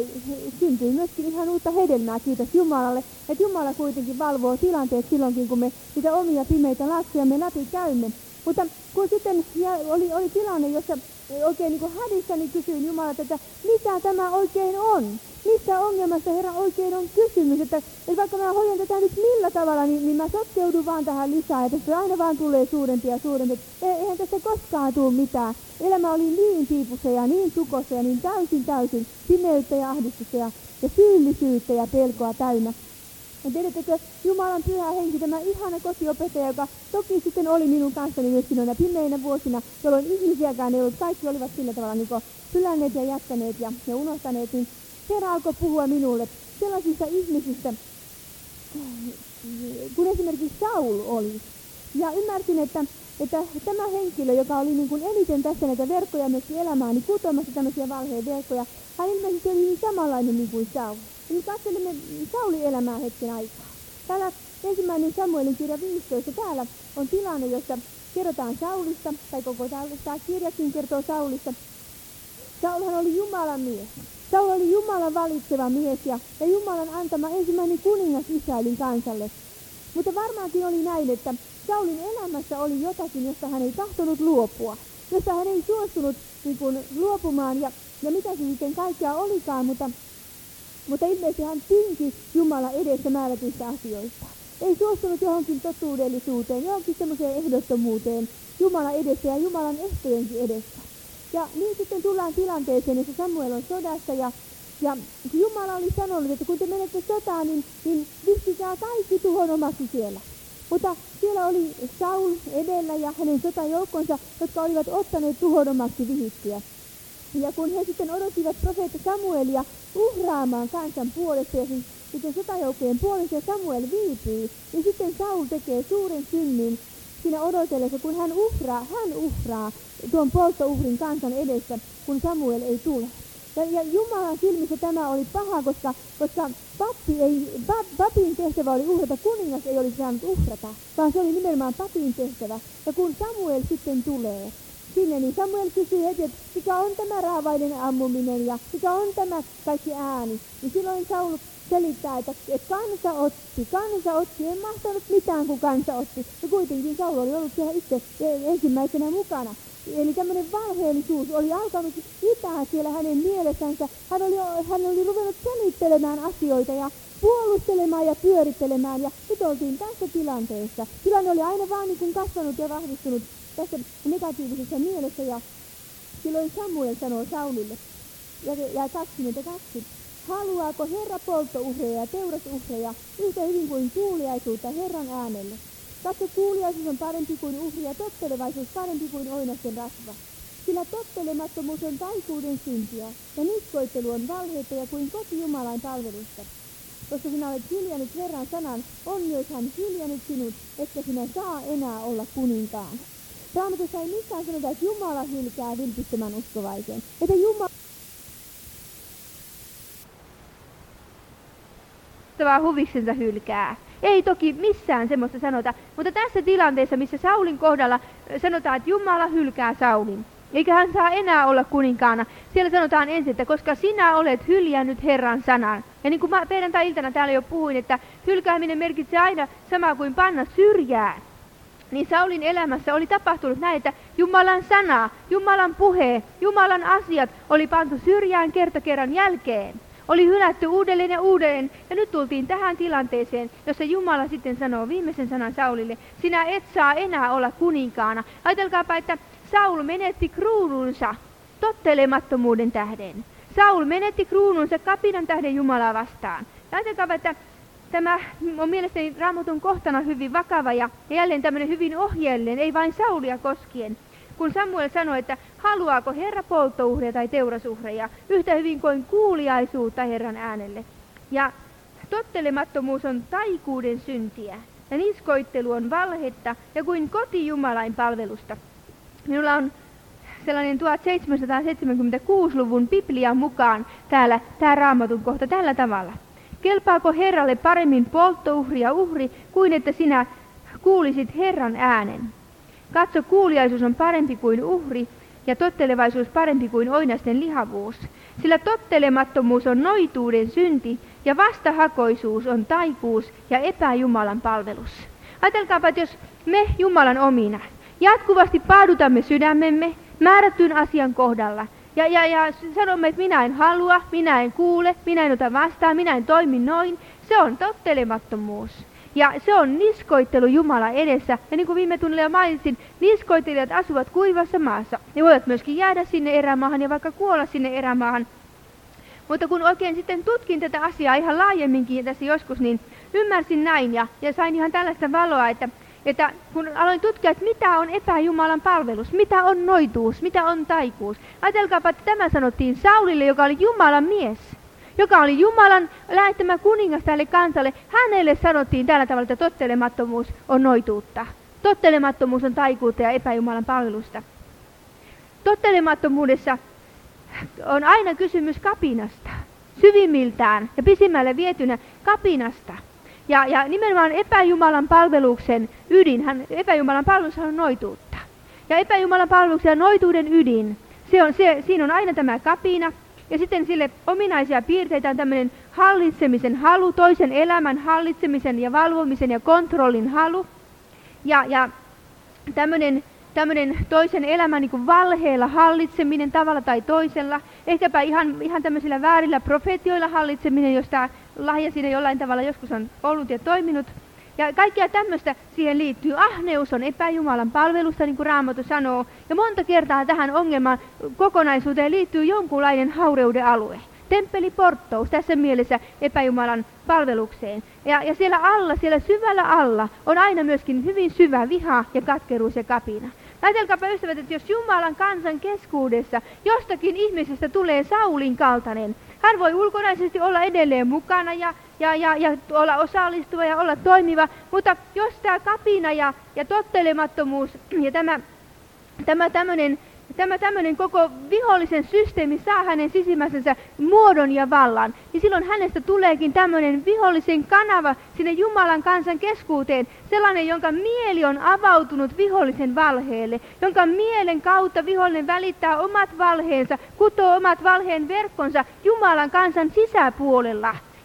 Speaker 1: syntyi myöskin ihan uutta hedelmää, kiitos Jumalalle, että Jumala kuitenkin valvoo tilanteet silloinkin, kun me niitä omia pimeitä laskujamme läpi käymme. Mutta kun sitten oli tilanne, jossa oikein niin kuin hädissäni kysyin Jumalalta, että mitä tämä oikein on? Mistä ongelmasta Herra oikein on kysymys? Että vaikka mä hoidan tätä nyt millä tavalla, niin mä sotkeudun vaan tähän lisää. Ja tästä aina vaan tulee suurempia ja suurempia. Eihän tästä koskaan tule mitään. Elämä oli niin piipussa ja niin tukossa ja niin täysin pimeyttä ja ahdistusta ja syyllisyyttä ja pelkoa täynnä. Ja tiedättekö, Jumalan pyhä henki, tämä ihana kotiopettaja, joka toki sitten oli minun kanssani myöskin noina pimeinä vuosina, jolloin ihmisiäkään ei ollut, kaikki olivat sillä tavalla niin hylänneet ja jättäneet ja unohtaneet, niin Herra alkoi puhua minulle sellaisista ihmisistä, kun esimerkiksi Saul oli. Ja ymmärsin, että tämä henkilö, joka oli niin kuin eniten tässä näitä verkkoja myöskin elämään, niin kutoamassa tämmöisiä valheen verkkoja, hän ilmeisesti oli niin samanlainen niin kuin Saul. Ja nyt katselemme Saulin elämää hetken aikaa. Täällä 1. Samuelin kirja 15, täällä on tilanne, jossa kerrotaan Saulista, tai koko tämä kirjakin kertoo Saulista. Saulhan oli Jumalan mies. Saul oli Jumalan valitseva mies ja Jumalan antama ensimmäinen kuningas Israelin kansalle. Mutta varmaankin oli näin, että Saulin elämässä oli jotakin, josta hän ei tahtonut luopua. Josta hän ei suostunut niin kuin, luopumaan ja mitä se sitten kaikkea olikaan, mutta ilmeisesti hän tinki Jumalan edessä määrätyistä asioista. Ei suostunut johonkin totuudellisuuteen, johonkin semmoiseen ehdottomuuteen Jumalan edessä ja Jumalan ehtojenkin edessä. Ja niin sitten tullaan tilanteeseen, jossa Samuel on sodassa ja Jumala oli sanonut, että kun te menette sotaan, niin vihkikää kaikki tuhon omaksi siellä. Mutta siellä oli Saul edellä ja hänen sotajoukkonsa, jotka olivat ottaneet tuhon omaksi vihittyä. Ja kun he sitten odottivat profeetta Samuelia uhraamaan kansan puolesta ja sitten sotajoukkojen puolesta ja Samuel viipyy, niin sitten Saul tekee suuren synnin siinä odotellessa, kun hän uhraa tuon polttouhrin kansan edessä, kun Samuel ei tule. Ja Jumalan silmissä tämä oli paha, koska papin tehtävä oli uhrata, kuningas ei olisi saanut uhrata, vaan se oli nimenomaan papin tehtävä. Ja kun Samuel sitten tulee sinne, niin Samuel kysyy heti, että mikä on tämä raavaiden ammuminen ja mikä on tämä kaikki ääni. Niin silloin Saul selittää, että kansa otti, en mahtanut mitään kun kansa otti. Ja kuitenkin Saul oli ollut siellä itse ensimmäisenä mukana. Eli tämmöinen valheellisuus oli alkanut itää siellä hänen mielessänsä. Hän oli ruvennut selittelemään asioita ja puolustelemaan ja pyörittelemään, ja nyt oltiin tässä tilanteessa. Tilanne oli aina vaan niin kuin kasvanut ja vahvistunut tässä negatiivisessa mielessä, ja silloin Samuel sanoo Saulille, ja 22, haluaako Herra polttouhreja ja teurasuhreja yhtä hyvin kuin kuuliaisuutta Herran äänelle? Katso, kuuliaisuus on parempi kuin uhri ja tottelevaisuus parempi kuin oinasten rasva. Sillä tottelemattomuus on taikuuden syntiä ja niskoittelu on valheettoja kuin koti Jumalain palvelusta. Koska sinä olet hiljännyt Herran sanan, on myös hän hiljännyt sinut, että sinä saa enää olla kuninkaan. Raamatussa ei missään sanota, että Jumala hylkää vilpittömän uskovaisen. Että Jumala huviksensa hylkää. Ei toki missään semmoista sanota, mutta tässä tilanteessa, missä Saulin kohdalla sanotaan, että Jumala hylkää Saulin, eikä hän saa enää olla kuninkaana, siellä sanotaan ensin, että koska sinä olet hyljännyt Herran sanan. Ja niin kuin mä perjantai-iltana täällä jo puhuin, että hylkääminen merkitsee aina samaa kuin panna syrjään. Niin Saulin elämässä oli tapahtunut näin, että Jumalan sana, Jumalan puhe, Jumalan asiat oli pantu syrjään kerta kerran jälkeen. Oli hylätty uudelleen ja uudelleen, ja nyt tultiin tähän tilanteeseen, jossa Jumala sitten sanoo viimeisen sanan Saulille, sinä et saa enää olla kuninkaana. Ajatelkaapa, että Saul menetti kruununsa tottelemattomuuden tähden. Saul menetti kruununsa kapinan tähden Jumalaa vastaan. Ja ajatelkaapa, että tämä on mielestäni Raamatun kohtana hyvin vakava ja jälleen tämmöinen hyvin ohjeellinen, ei vain Saulia koskien. Kun Samuel sanoi, että haluaako Herra polttouhreja tai teurasuhreja yhtä hyvin kuin kuuliaisuutta Herran äänelle. Ja tottelemattomuus on taikuuden syntiä ja niskoittelu on valhetta ja kuin koti Jumalain palvelusta. Minulla on sellainen 1776-luvun Biblian mukaan täällä tämä Raamatun kohta tällä tavalla. Kelpaako Herralle paremmin polttouhri ja uhri kuin että sinä kuulisit Herran äänen? Katso, kuuliaisuus on parempi kuin uhri ja tottelevaisuus parempi kuin oinasten lihavuus. Sillä tottelemattomuus on noituuden synti ja vastahakoisuus on taikuus ja epäjumalan palvelus. Ajatelkaapa, että jos me Jumalan omina jatkuvasti paadutamme sydämemme määrättyyn asian kohdalla ja sanomme, että minä en halua, minä en kuule, minä en ota vastaan, minä en toimi noin, se on tottelemattomuus. Ja se on niskoittelu Jumala edessä. Ja niin kuin viime tunnilla jo mainitsin, niskoittelijat asuvat kuivassa maassa. Ne voivat myöskin jäädä sinne erämaahan ja vaikka kuolla sinne erämaahan. Mutta kun oikein sitten tutkin tätä asiaa ihan laajemminkin tässä joskus, niin ymmärsin näin ja sain ihan tällaista valoa, että kun aloin tutkia, että mitä on epäjumalan palvelus, mitä on noituus, mitä on taikuus. Ajatelkaapa, että tämä sanottiin Saulille, joka oli Jumalan mies. Joka oli Jumalan lähettämä kuningas tälle kansalle, hänelle sanottiin tällä tavalla, että tottelemattomuus on noituutta. Tottelemattomuus on taikuutta ja epäjumalan palvelusta. Tottelemattomuudessa on aina kysymys kapinasta, syvimmiltään ja pisimmälle vietynä kapinasta. Ja nimenomaan epäjumalan palveluksen ydin, epäjumalan palvelus on noituutta. Ja epäjumalan palveluksen ja noituuden ydin, siinä on aina tämä kapina. Ja sitten sille ominaisia piirteitä on tämmöinen hallitsemisen halu, toisen elämän hallitsemisen ja valvomisen ja kontrollin halu. Ja tämmöinen toisen elämän niin kuin valheella hallitseminen tavalla tai toisella. Ehkäpä ihan tämmöisillä väärillä profeetioilla hallitseminen, jos tämä lahja siinä jollain tavalla joskus on ollut ja toiminut. Ja kaikkea tämmöistä siihen liittyy. Ahneus on epäjumalan palvelusta, niin kuin Raamattu sanoo. Ja monta kertaa tähän ongelman kokonaisuuteen liittyy jonkunlainen haureuden alue. Temppeliporttous tässä mielessä epäjumalan palvelukseen. Ja siellä alla, siellä syvällä alla on aina myöskin hyvin syvä viha ja katkeruus ja kapina. Ajatelkaapa ystävät, että jos Jumalan kansan keskuudessa jostakin ihmisestä tulee Saulin kaltainen, hän voi ulkonaisesti olla edelleen mukana ja olla osallistuva ja olla toimiva, mutta jos tämä kapina ja tottelemattomuus ja tämä tämmöinen koko vihollisen systeemi saa hänen sisimmäisensä muodon ja vallan, niin silloin hänestä tuleekin tämmöinen vihollisen kanava sinne Jumalan kansan keskuuteen, sellainen, jonka mieli on avautunut vihollisen valheelle, jonka mielen kautta vihollinen välittää omat valheensa, kutoo omat valheen verkkonsa Jumalan kansan sisäpuolella.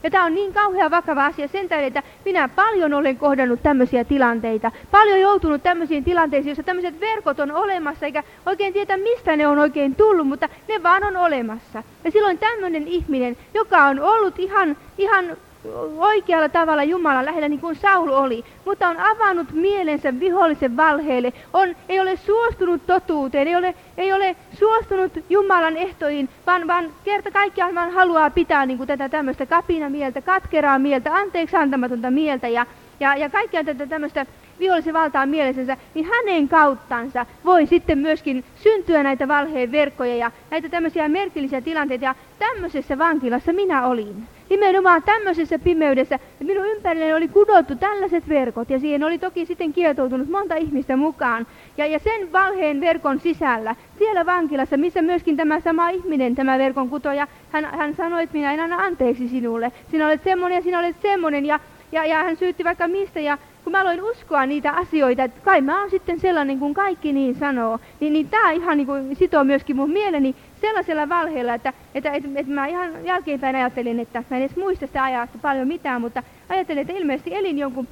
Speaker 2: Ja tämä on niin kauhean vakava asia sen tähden, että minä paljon olen kohdannut tämmöisiä tilanteita. Paljon joutunut tämmöisiin tilanteisiin, joissa tämmöiset verkot on olemassa, eikä oikein tiedä mistä ne on oikein tullut, mutta ne vaan on olemassa. Ja silloin tämmöinen ihminen, joka on ollut ihan oikealla tavalla Jumalan lähellä, niin kuin Saul oli, mutta on avannut mielensä vihollisen valheelle, ei ole suostunut totuuteen, ei ole suostunut Jumalan ehtoihin, vaan kerta kaikkiaan vaan haluaa pitää niin kuin tätä tämmöistä kapinamieltä, katkeraa mieltä, anteeksi antamatonta mieltä ja kaikkea tätä tämmöistä vihollisen valtaa mielensä, niin hänen kauttansa voi sitten myöskin syntyä näitä valheen verkkoja ja näitä tämmöisiä merkillisiä tilanteita. Ja tämmöisessä vankilassa minä olin. Nimenomaan tämmöisessä pimeydessä, että minun ympärilleni oli kudottu tällaiset verkot ja siihen oli toki sitten kietoutunut monta ihmistä mukaan. Ja sen valheen verkon sisällä, siellä vankilassa, missä myöskin tämä sama ihminen, tämä verkon kutoja, hän sanoi, että minä en anna anteeksi sinulle. Sinä olet semmoinen ja sinä olet semmoinen ja hän syytti vaikka mistä ja kun mä aloin uskoa niitä asioita, että kai mä oon sitten sellainen kuin kaikki niin sanoo, niin tää ihan niin kuin sitoo myöskin mun mieleni sellaisella valheella, että mä ihan jälkeenpäin ajattelin, että mä en edes muista sitä ajasta paljon mitään, mutta ajattelin, että ilmeisesti elin jonkun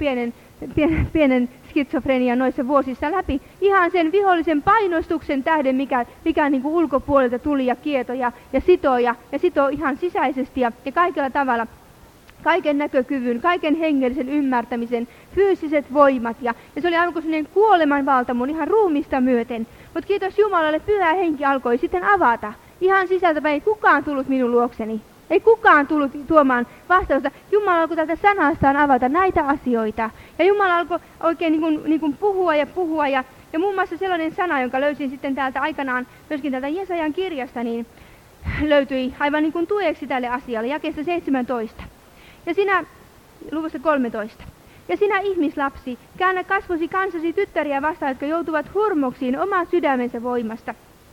Speaker 2: pienen skitsofrenian noissa vuosissa läpi ihan sen vihollisen painostuksen tähden, mikä niin kuin ulkopuolelta tuli ja kieto ja sitoo ihan sisäisesti ja kaikella tavalla. Kaiken näkökyvyn, kaiken hengellisen ymmärtämisen, fyysiset voimat ja se oli aivan kuin sellainen kuoleman valta mun ihan ruumista myöten. Mutta kiitos Jumalalle, Pyhä Henki alkoi sitten avata. Ihan sisältäpäin ei kukaan tullut minun luokseni. Ei kukaan tullut tuomaan vastausta. Jumala alkoi tältä sanastaan avata näitä asioita. Ja Jumala alkoi oikein niin kuin puhua ja muun muassa sellainen sana, jonka löysin sitten täältä aikanaan myöskin täältä Jesajan kirjasta, niin löytyi aivan niin kuin tueksi tälle asialle, jakeesta 17. Ja sinä, luvussa 13, ja sinä ihmislapsi, käännä kasvosi kansasi tyttäriä vastaan, jotka joutuvat hurmoksiin oman sydämensä voimasta.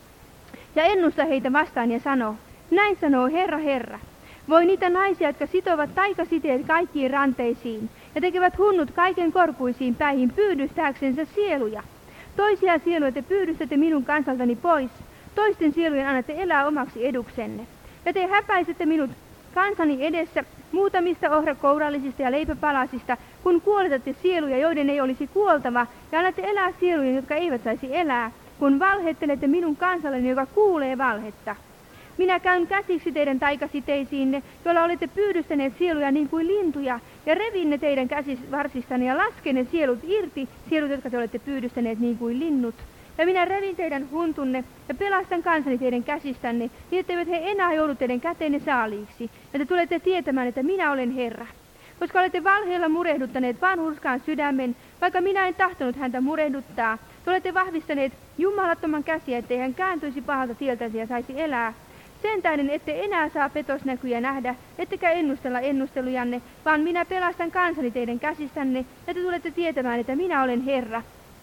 Speaker 2: Ja ennusta heitä vastaan ja sano, näin sanoo Herra, Herra. Voi niitä naisia, jotka sitovat taikasiteet kaikkiin ranteisiin ja tekevät hunnut kaiken korkuisiin päihin pyydystääksensä sieluja. Toisia sieluja te pyydystätte minun kansaltani pois, toisten sielujen annatte elää omaksi eduksenne. Ja te häpäisette minut kansani edessä muutamista ohrakourallisista ja leipäpalasista, kun kuoletatte sieluja, joiden ei olisi kuoltava, ja annatte elää sielujen, jotka eivät saisi elää, kun valhettelette minun kansalleni, joka kuulee valhetta. Minä käyn käsiksi teidän taikasiteisiinne, joilla olette pyydystäneet sieluja niin kuin lintuja, ja revin ne teidän käsivarsistanne ja lasken ne sielut irti, sielut, jotka te olette pyydystäneet niin kuin linnut. Ja minä revin teidän huntunne ja pelastan kansani teidän käsistänne, niin etteivät he enää joudu teidän käteenne saaliiksi. Ja te tulette tietämään, että minä olen Herra. Koska olette valheella murehduttaneet vanhurskaan sydämen, vaikka minä en tahtonut häntä murehduttaa, te olette vahvistaneet jumalattoman käsiä, ettei hän kääntyisi pahalta tieltänsä ja saisi elää. Sen tähden ette enää saa petosnäkyjä nähdä, ettekä ennustella ennustelujanne, vaan minä pelastan kansani teidän käsistänne, ja te tulette tietämään, että minä olen Herra.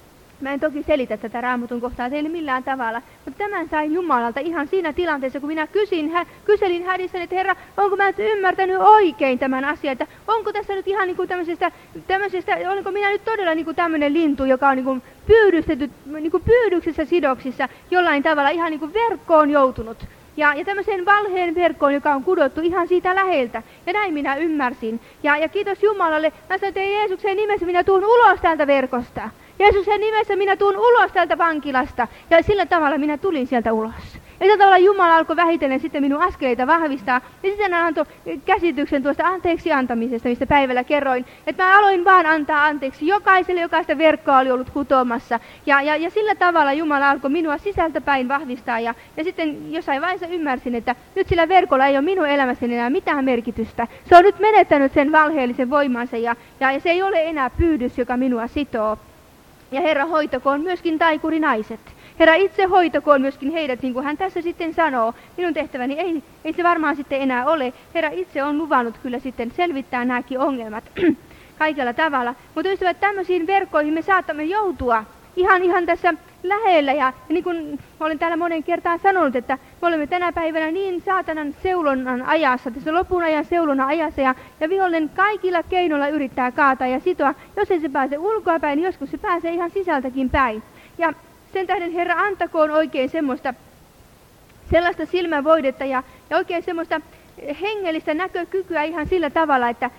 Speaker 2: Mä en toki selitä tätä Raamatun kohtaa teille millään tavalla, mutta tämän sain Jumalalta ihan siinä tilanteessa, kun minä kyselin hädissäni, että Herra, onko mä nyt ymmärtänyt oikein tämän asian, että onko tässä nyt ihan niin kuin tämmöisestä, olenko minä nyt todella niin kuin tämmöinen lintu, joka on niin kuin pyydystetty, niin kuin pyydyksissä sidoksissa, jollain tavalla ihan niin kuin verkkoon joutunut. Ja tämmöiseen valheen verkkoon, joka on kudottu ihan siitä läheltä. Ja näin minä ymmärsin. Ja kiitos Jumalalle, mä sanoin, että Jeesuksen nimessä minä tuun ulos täältä verkosta. Jeesuksen nimessä minä tuun ulos täältä vankilasta. Ja sillä tavalla minä tulin sieltä ulos. Ja sillä tavalla Jumala alkoi vähitellen sitten minun askeleita vahvistaa. Ja sitten hän antoi käsityksen tuosta anteeksi antamisesta, mistä päivällä kerroin. Että mä aloin vaan antaa anteeksi jokaiselle, jokaista verkkoa oli ollut kutomassa. Ja sillä tavalla Jumala alkoi minua sisältäpäin vahvistaa. Ja sitten jossain vaiheessa ymmärsin, että nyt sillä verkolla ei ole minun elämässäni enää mitään merkitystä. Se on nyt menettänyt sen valheellisen voimansa ja se ei ole enää pyydys, joka minua sitoo. Ja Herra hoitakoon myöskin taikurinaiset. Herra itse hoitakoon myöskin heidät, niin kuin hän tässä sitten sanoo. Minun tehtäväni ei se varmaan sitten enää ole. Herra itse on luvannut kyllä sitten selvittää nämäkin ongelmat kaikella tavalla. Mutta ystävät, tämmöisiin verkkoihin me saatamme joutua ihan tässä lähellä. Ja niin kuin olen täällä monen kertaan sanonut, että me olemme tänä päivänä niin saatanan seulonnan ajassa, tässä lopun ajan seulonnan ajassa. Ja vihollinen kaikilla keinoilla yrittää kaataa ja sitoa. Jos ei se pääse ulkoapäin, niin joskus se pääsee ihan sisältäkin päin. Ja sen tähden Herra antakoon oikein sellaista silmävoidetta ja oikein semmoista hengellistä näkökykyä ihan sillä tavalla, että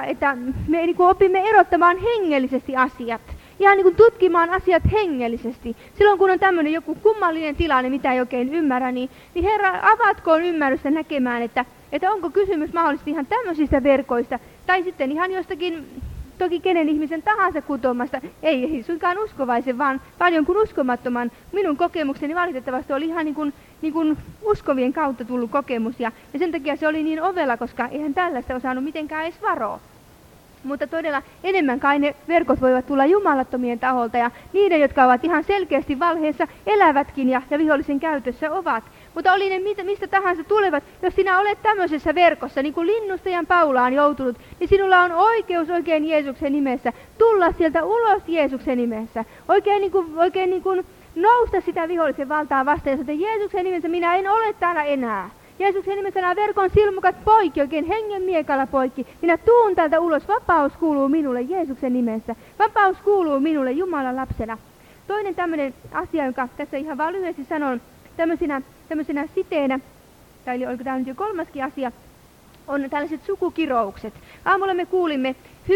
Speaker 2: me niin kuin opimme erottamaan hengellisesti asiat. Ihan niin kuin tutkimaan asiat hengellisesti. Silloin kun on tämmöinen joku kummallinen tilanne, mitä ei oikein ymmärrä, niin Herra, avatkoon ymmärrystä näkemään, että onko kysymys mahdollisesti ihan tämmöisistä verkoista, tai sitten ihan jostakin, toki kenen ihmisen tahansa kutomasta, ei suinkaan uskovaisen, vaan paljon kuin uskomattoman. Minun kokemukseni valitettavasti oli ihan niin kuin uskovien kautta tullut kokemus, ja sen takia se oli niin ovella, koska eihän tällaista osannut mitenkään edes varoa. Mutta todella enemmän kai ne verkot voivat tulla jumalattomien taholta, ja niiden, jotka ovat ihan selkeästi valheessa, elävätkin ja vihollisen käytössä ovat. Mutta oli ne mistä tahansa tulevat, jos sinä olet tämmöisessä verkossa, niin kuin linnustajan paulaan joutunut, niin sinulla on oikeus oikein Jeesuksen nimessä tulla sieltä ulos Jeesuksen nimessä. Oikein niin kuin nousta sitä vihollisen valtaa vastaan, että Jeesuksen nimessä minä en ole täällä enää. Jeesuksen nimessä nämä verkon silmukat poikki, oikein hengen miekalla poikki. Minä tuun täältä ulos, vapaus kuuluu minulle Jeesuksen nimessä. Vapaus kuuluu minulle Jumalan lapsena. Toinen tämmöinen asia, jonka tässä ihan vaan lyhyesti sanon, tämmöisenä siteenä, tai oliko tämä nyt jo kolmaskin asia, on tällaiset sukukiroukset. Aamulla me kuulimme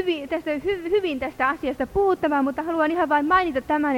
Speaker 2: hyvin tästä asiasta puhuttavaa, mutta haluan ihan vain mainita tämän,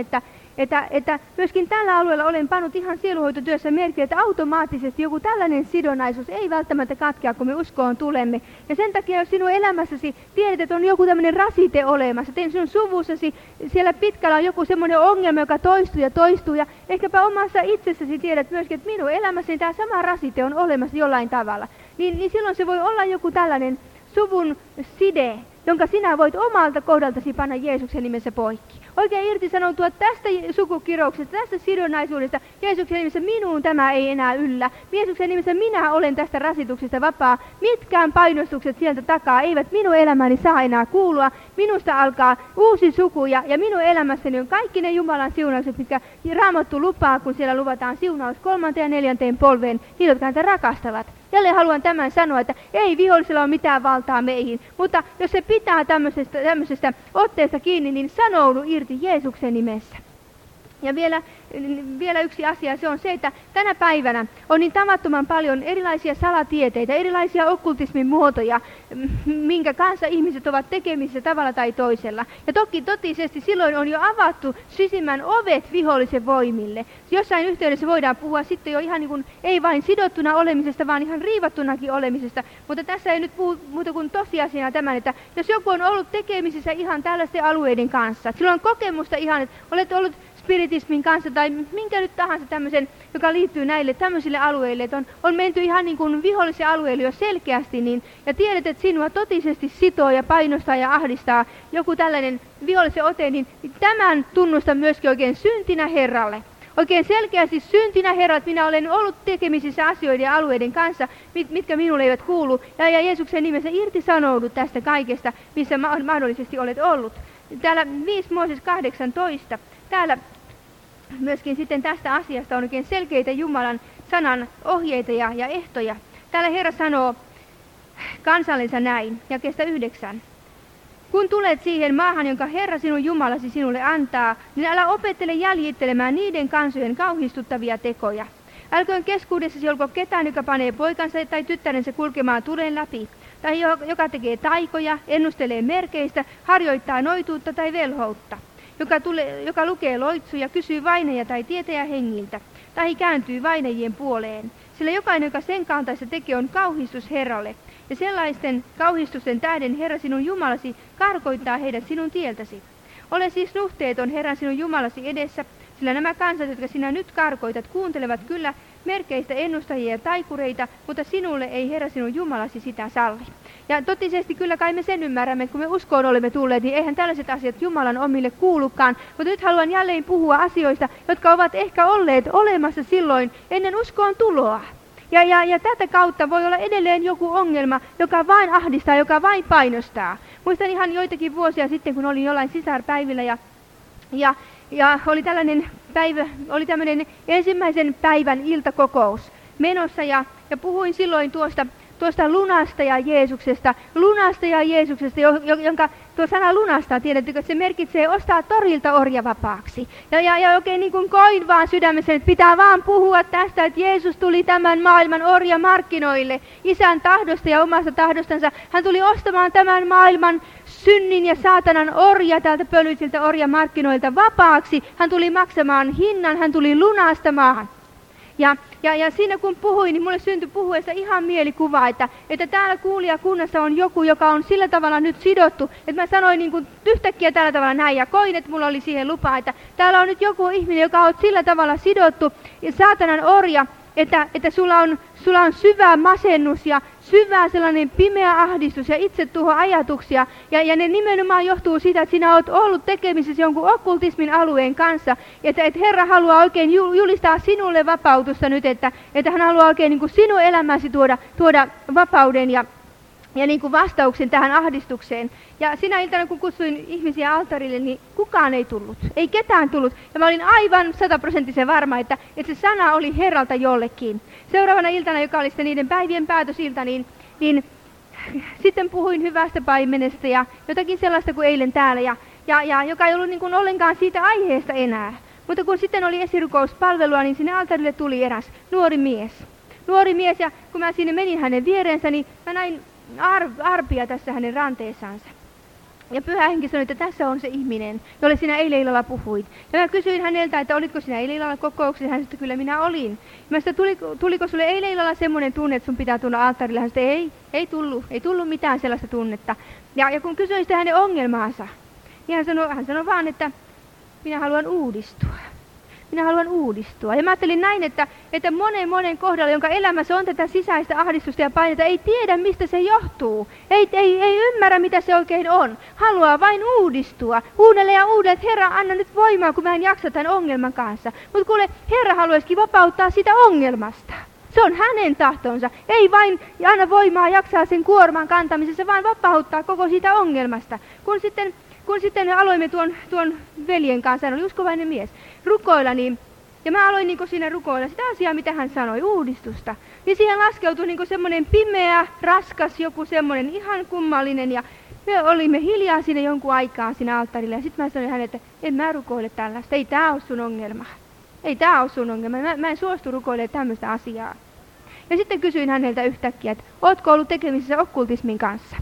Speaker 2: että myöskin tällä alueella olen pannut ihan sieluhoitotyössä merkille, että automaattisesti joku tällainen sidonnaisuus ei välttämättä katkea, kun me uskoon tulemme. Ja sen takia, jos sinun elämässäsi tiedät, että on joku tämmöinen rasite olemassa, että sinun suvussasi siellä pitkällä on joku semmoinen ongelma, joka toistuu, ja ehkäpä omassa itsessäsi tiedät myöskin, että minun elämässäni tämä sama rasite on olemassa jollain tavalla, niin silloin se voi olla joku tällainen suvun side, jonka sinä voit omalta kohdaltasi panna Jeesuksen nimessä poikki. Oikein irtisanoutua tästä sukukirouksesta, tästä sidonnaisuudesta. Jeesuksen nimessä minuun tämä ei enää yllä. Jeesuksen nimessä minä olen tästä rasituksesta vapaa. Mitkään painostukset sieltä takaa eivät minun elämäni saa enää kuulua. Minusta alkaa uusi suku ja minun elämässäni on kaikki ne Jumalan siunaukset, mitkä Raamattu lupaa, kun siellä luvataan siunaus 3. ja 4. polveen, niille, jotka häntä rakastavat. Jälleen haluan tämän sanoa, että ei vihollisella ole mitään valtaa meihin, mutta jos se pitää tämmöisestä otteesta kiinni, niin sanoudu irti Jeesuksen nimessä. Ja vielä yksi asia, se on se, että tänä päivänä on niin tavattoman paljon erilaisia salatieteitä, erilaisia okkultismin muotoja, minkä kanssa ihmiset ovat tekemisissä tavalla tai toisella. Ja toki totisesti silloin on jo avattu sisimmän ovet vihollisen voimille. Jossain yhteydessä voidaan puhua sitten jo ihan niin kuin, ei vain sidottuna olemisesta, vaan ihan riivattunakin olemisesta. Mutta tässä ei nyt puhu muuta kuin tosiasiana tämän, että jos joku on ollut tekemisissä ihan tällaisten alueiden kanssa, silloin on kokemusta ihan, että olet ollut spiritismin kanssa tai minkä nyt tahansa tämmöisen, joka liittyy näille tämmöisille alueille, että on menty ihan niin kuin vihollisen alueelle jo selkeästi, niin, ja tiedät, että sinua totisesti sitoo ja painostaa ja ahdistaa joku tällainen vihollisen ote, niin tämän tunnusta myöskin oikein syntinä Herralle. Oikein selkeästi syntinä Herra, että minä olen ollut tekemisissä asioiden ja alueiden kanssa, mitkä minulle eivät kuulu, ja Jeesuksen nimessä irtisanoudu tästä kaikesta, missä mahdollisesti olet ollut. Täällä 5 Mooses 18, täällä myöskin sitten tästä asiasta on oikein selkeitä Jumalan sanan ohjeita ja ehtoja. Täällä Herra sanoo kansallensa näin, jakeesta 9. Kun tulet siihen maahan, jonka Herra sinun Jumalasi sinulle antaa, niin älä opettele jäljittelemään niiden kansojen kauhistuttavia tekoja. Älköön keskuudessasi olko ketään, joka panee poikansa tai tyttärensä kulkemaan tulen läpi, tai joka tekee taikoja, ennustelee merkeistä, harjoittaa noituutta tai velhoutta, joka lukee loitsuja, kysyy vainajia tai tietäjä hengiltä, tai kääntyy vainajien puoleen. Sillä jokainen, joka sen kaltaista tekee, on kauhistus Herralle, ja sellaisten kauhistusten tähden Herra sinun Jumalasi karkoittaa heidät sinun tieltäsi. Ole siis nuhteeton Herran sinun Jumalasi edessä, sillä nämä kansat, jotka sinä nyt karkoitat, kuuntelevat kyllä merkeistä ennustajia ja taikureita, mutta sinulle ei Herra sinun Jumalasi sitä salli. Ja totisesti kyllä kai me sen ymmärrämme, että kun me uskoon olemme tulleet, niin eihän tällaiset asiat Jumalan omille kuulukaan. Mutta nyt haluan jälleen puhua asioista, jotka ovat ehkä olleet olemassa silloin ennen uskoon tuloa. Ja tätä kautta voi olla edelleen joku ongelma, joka vain ahdistaa, joka vain painostaa. Muistan ihan joitakin vuosia sitten, kun olin jollain sisarpäivillä ja oli tämmöinen ensimmäisen päivän iltakokous menossa ja puhuin silloin tuosta tuosta lunastaja Jeesuksesta, jonka tuo sana lunastaa, tiedättekö, että se merkitsee ostaa torilta orja vapaaksi. Ja oikein niin kuin koin vaan sydämessä, että pitää vaan puhua tästä, että Jeesus tuli tämän maailman orja markkinoille Isän tahdosta ja omasta tahdostansa. Hän tuli ostamaan tämän maailman synnin ja saatanan orja täältä pölyisiltä orjamarkkinoilta vapaaksi. Hän tuli maksamaan hinnan, hän tuli lunastamaan. Ja siinä kun puhuin, niin mulle syntyi puhuessa ihan mielikuva, että täällä kuulijakunnassa on joku, joka on sillä tavalla nyt sidottu, että mä sanoin niin kuin yhtäkkiä tällä tavalla näin ja koin, että mulla oli siihen lupa, että täällä on nyt joku ihminen, joka on sillä tavalla sidottu ja saatanan orja, että sulla on syvä masennus ja syvä sellainen pimeä ahdistus ja itsetuhoajatuksia. Ja ne nimenomaan johtuu siitä, että sinä olet ollut tekemisissä jonkun okkultismin alueen kanssa. Että Herra haluaa oikein julistaa sinulle vapautusta nyt, että hän haluaa oikein niin kuin sinun elämäsi tuoda vapauden ja niin kuin vastauksen tähän ahdistukseen. Ja sinä iltana, kun kutsuin ihmisiä alttarille, niin kukaan ei tullut. Ei ketään tullut. Ja mä olin aivan 100% varma, että se sana oli Herralta jollekin. Seuraavana iltana, joka oli sitten niiden päivien päätösilta, niin sitten puhuin hyvästä paimenesta ja jotakin sellaista kuin eilen täällä. Ja joka ei ollut niin kuin ollenkaan siitä aiheesta enää. Mutta kun sitten oli esirukouspalvelua, niin sinne alttarille tuli eräs nuori mies. Ja kun mä sinne menin hänen viereensä, niin mä näin arpia tässä hänen ranteessansa. Ja Pyhä Henki sanoi, että tässä on se ihminen, jolle sinä eilen illalla puhuit. Ja mä kysyin häneltä, että olitko sinä eilen illalla kokouksessa. Hän sanoi, että kyllä minä olin. Mä sanoin, tuliko sulle eilen illalla semmoinen tunne, että sun pitää tulla alttarille? Hän sanoi, ei tullut mitään sellaista tunnetta. Ja kun kysyin sitä hänen ongelmaansa, niin hän sanoi vaan, että minä haluan uudistua. Ja mä ajattelin näin, että monen kohdalla, jonka elämässä on tätä sisäistä ahdistusta ja painetta, ei tiedä, mistä se johtuu. Ei ymmärrä, mitä se oikein on. Haluaa vain uudistua. Uudelleen ja uudelleen, että Herra, anna nyt voimaa, kun mä en jaksa tämän ongelman kanssa. Mutta kuule, Herra haluaisikin vapauttaa sitä ongelmasta. Se on hänen tahtonsa. Ei vain anna voimaa jaksaa sen kuorman kantamisessa, vaan vapauttaa koko siitä ongelmasta. Kun sitten aloimme tuon veljen kanssa, hän oli uskovainen mies, rukoilla, ja mä aloin niin siinä rukoilla sitä asiaa, mitä hän sanoi, uudistusta. Niin siihen laskeutui niin semmoinen pimeä, raskas, joku semmoinen ihan kummallinen, ja me olimme hiljaa siinä jonkun aikaa siinä alttarilla, ja sitten mä sanoin hänelle, että en mä rukoile tällaista, ei tää ole sun ongelma. Mä en suostu rukoilemaan tämmöistä asiaa. Ja sitten kysyin häneltä yhtäkkiä, että ootko ollut tekemisissä okkultismin kanssa?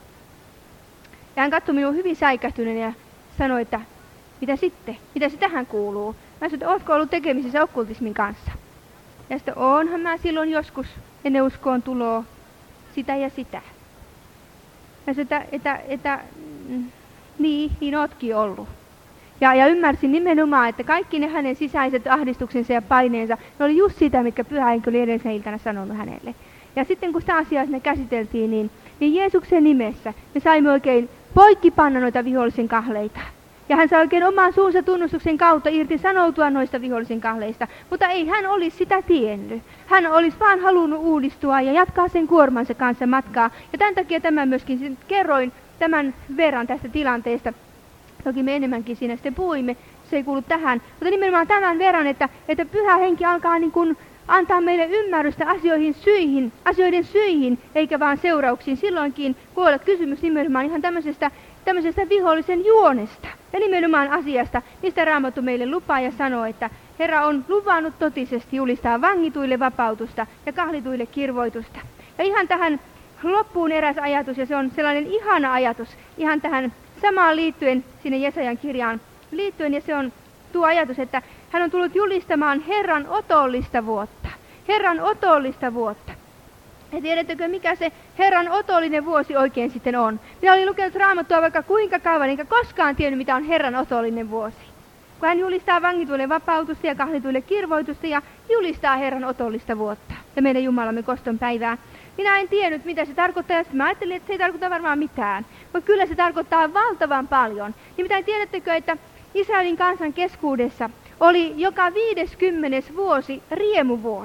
Speaker 2: Ja hän katsoi minua hyvin säikähtyneen ja sanoi, että mitä sitten? Mitä se tähän kuuluu? Mä sanoin, että ootko ollut tekemisissä okkultismin kanssa? Ja sitten oonhan mä silloin joskus ennen uskoon tuloa sitä ja sitä. Mä sanoin, että niin ootkin ollut. Ja ymmärsin nimenomaan, että kaikki ne hänen sisäiset ahdistuksensa ja paineensa, ne oli just sitä, mitkä Pyhä Henki oli edellisenä iltana sanonut hänelle. Ja sitten kun sitä asiaa me käsiteltiin, niin Jeesuksen nimessä me saimme oikein poikki panna noita vihollisen kahleita. Ja hän sai oikein oman suunsa tunnustuksen kautta irti sanoutua noista vihollisen kahleista. Mutta ei hän olisi sitä tiennyt. Hän olisi vaan halunnut uudistua ja jatkaa sen kuormansa kanssa matkaa. Ja tämän takia tämän myöskin kerroin tämän verran tästä tilanteesta. Toki me enemmänkin siinä sitten puhuimme, se ei kuulu tähän. Mutta nimenomaan tämän verran, että Pyhä Henki alkaa niin kuin antaa meille ymmärrystä asioiden syihin, eikä vaan seurauksiin. Silloinkin voi olla kysymys nimenomaan ihan tämmöisestä vihollisen juonesta. Ja nimenomaan asiasta, mistä Raamattu meille lupaa ja sanoo, että Herra on luvannut totisesti julistaa vangituille vapautusta ja kahlituille kirvoitusta. Ja ihan tähän loppuun eräs ajatus, ja se on sellainen ihana ajatus, ihan tähän samaan liittyen sinne Jesajan kirjaan liittyen, ja se on tuo ajatus, että hän on tullut julistamaan Herran otollista vuotta. Herran otollista vuotta. Ja tiedättekö, mikä se Herran otollinen vuosi oikein sitten on? Minä olin lukenut Raamattua vaikka kuinka kauan, enkä koskaan tiennyt, mitä on Herran otollinen vuosi. Kun hän julistaa vangituille vapautusta ja kahlituille kirvoitusta ja julistaa Herran otollista vuotta ja meidän Jumalamme koston päivää. Minä en tiennyt, mitä se tarkoittaa, ja mä ajattelin, että se ei tarkoita varmaan mitään. Mutta kyllä se tarkoittaa valtavan paljon. Nimittäin tiedättekö, että Israelin kansan keskuudessa oli joka 50. vuosi riemuvuosi.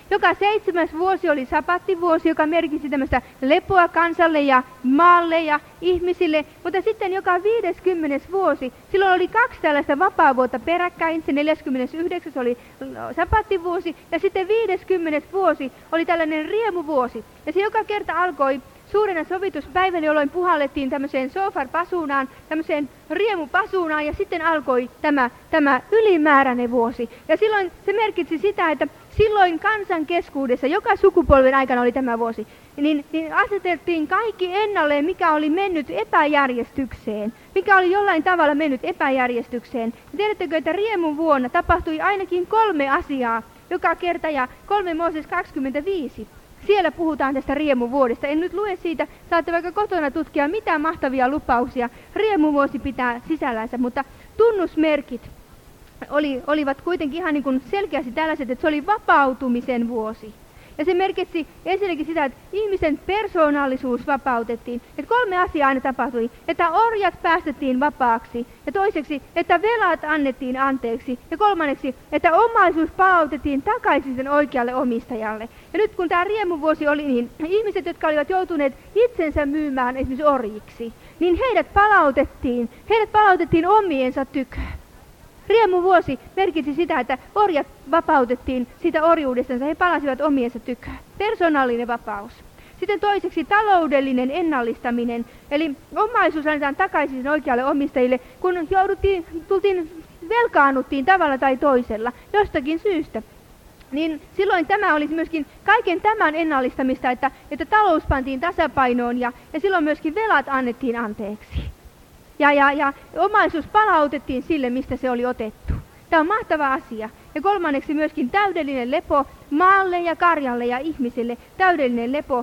Speaker 2: Joka 7. vuosi oli sapattivuosi, joka merkitsi tämmöistä lepoa kansalle ja maalle ja ihmisille. Mutta sitten joka 50. vuosi, silloin oli 2 tällaista vapaavuotta peräkkäin. Se 49. oli sapattivuosi ja sitten 50. vuosi oli tällainen riemuvuosi. Ja se joka kerta alkoi suurena sovituspäivänä, jolloin puhallettiin tämmöiseen sofar-pasuunaan, tämmöiseen riemupasuunaan, ja sitten alkoi tämä ylimääräinen vuosi. Ja silloin se merkitsi sitä, että silloin kansan keskuudessa, joka sukupolven aikana oli tämä vuosi, niin aseteltiin kaikki ennalleen, mikä oli mennyt epäjärjestykseen, mikä oli jollain tavalla mennyt epäjärjestykseen. Ja tiedättekö, että riemun vuonna tapahtui ainakin 3 asiaa joka kerta, ja 3 Mooses 25. Siellä puhutaan tästä riemuvuodesta. En nyt lue siitä, saatte vaikka kotona tutkia, mitä mahtavia lupauksia riemuvuosi pitää sisällänsä, mutta tunnusmerkit olivat kuitenkin ihan niin kuin selkeästi tällaiset, että se oli vapautumisen vuosi. Ja se merkitsi ensinnäkin sitä, että ihmisen persoonallisuus vapautettiin. Että 3 asiaa aina tapahtui. Että orjat päästettiin vapaaksi. Ja toiseksi, että velat annettiin anteeksi. Ja kolmanneksi, että omaisuus palautettiin takaisin sen oikealle omistajalle. Ja nyt kun tämä riemuvuosi oli, niin ihmiset, jotka olivat joutuneet itsensä myymään esimerkiksi orjiksi, niin heidät palautettiin omiensa tykö. Riemuvuosi merkitsi sitä, että orjat vapautettiin siitä orjuudestansa, he palasivat omiensa tykö. Persoonallinen vapaus. Sitten toiseksi taloudellinen ennallistaminen, eli omaisuus annetaan takaisin sen oikealle omistajille, kun velkaannuttiin tavalla tai toisella, jostakin syystä. Niin silloin tämä oli myöskin kaiken tämän ennallistamista, että talous pantiin tasapainoon ja silloin myöskin velat annettiin anteeksi. Ja omaisuus palautettiin sille, mistä se oli otettu. Tämä on mahtava asia. Ja kolmanneksi myöskin täydellinen lepo maalle ja karjalle ja ihmisille. Täydellinen lepo,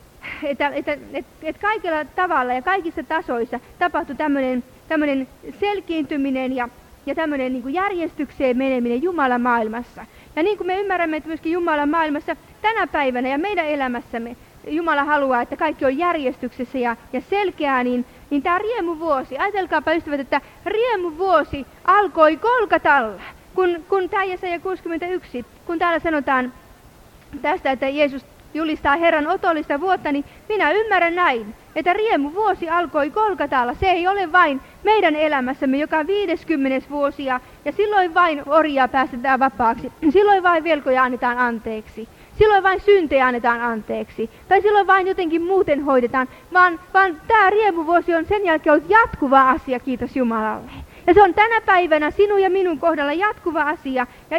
Speaker 2: että kaikella tavalla ja kaikissa tasoissa tapahtui tämmöinen selkiintyminen ja tämmöinen niin kuin järjestykseen meneminen Jumalan maailmassa. Ja niin kuin me ymmärrämme, että myöskin Jumalan maailmassa tänä päivänä ja meidän elämässämme Jumala haluaa, että kaikki on järjestyksessä ja selkeää, niin tämä riemuvuosi, ajatelkaapa ystävät, että riemuvuosi alkoi Golgatalla, kun tämä Jesaja 61, kun täällä sanotaan tästä, että Jeesus julistaa Herran otollista vuotta, niin minä ymmärrän näin, että riemuvuosi alkoi Golgatalla. Se ei ole vain meidän elämässämme joka 50. vuosi ja silloin vain orjaa päästetään vapaaksi, silloin vain velkoja annetaan anteeksi. Silloin vain syntejä annetaan anteeksi. Tai silloin vain jotenkin muuten hoidetaan. Vaan tämä riemuvuosi on sen jälkeen ollut jatkuva asia, kiitos Jumalalle. Ja se on tänä päivänä sinun ja minun kohdalla jatkuva asia. Ja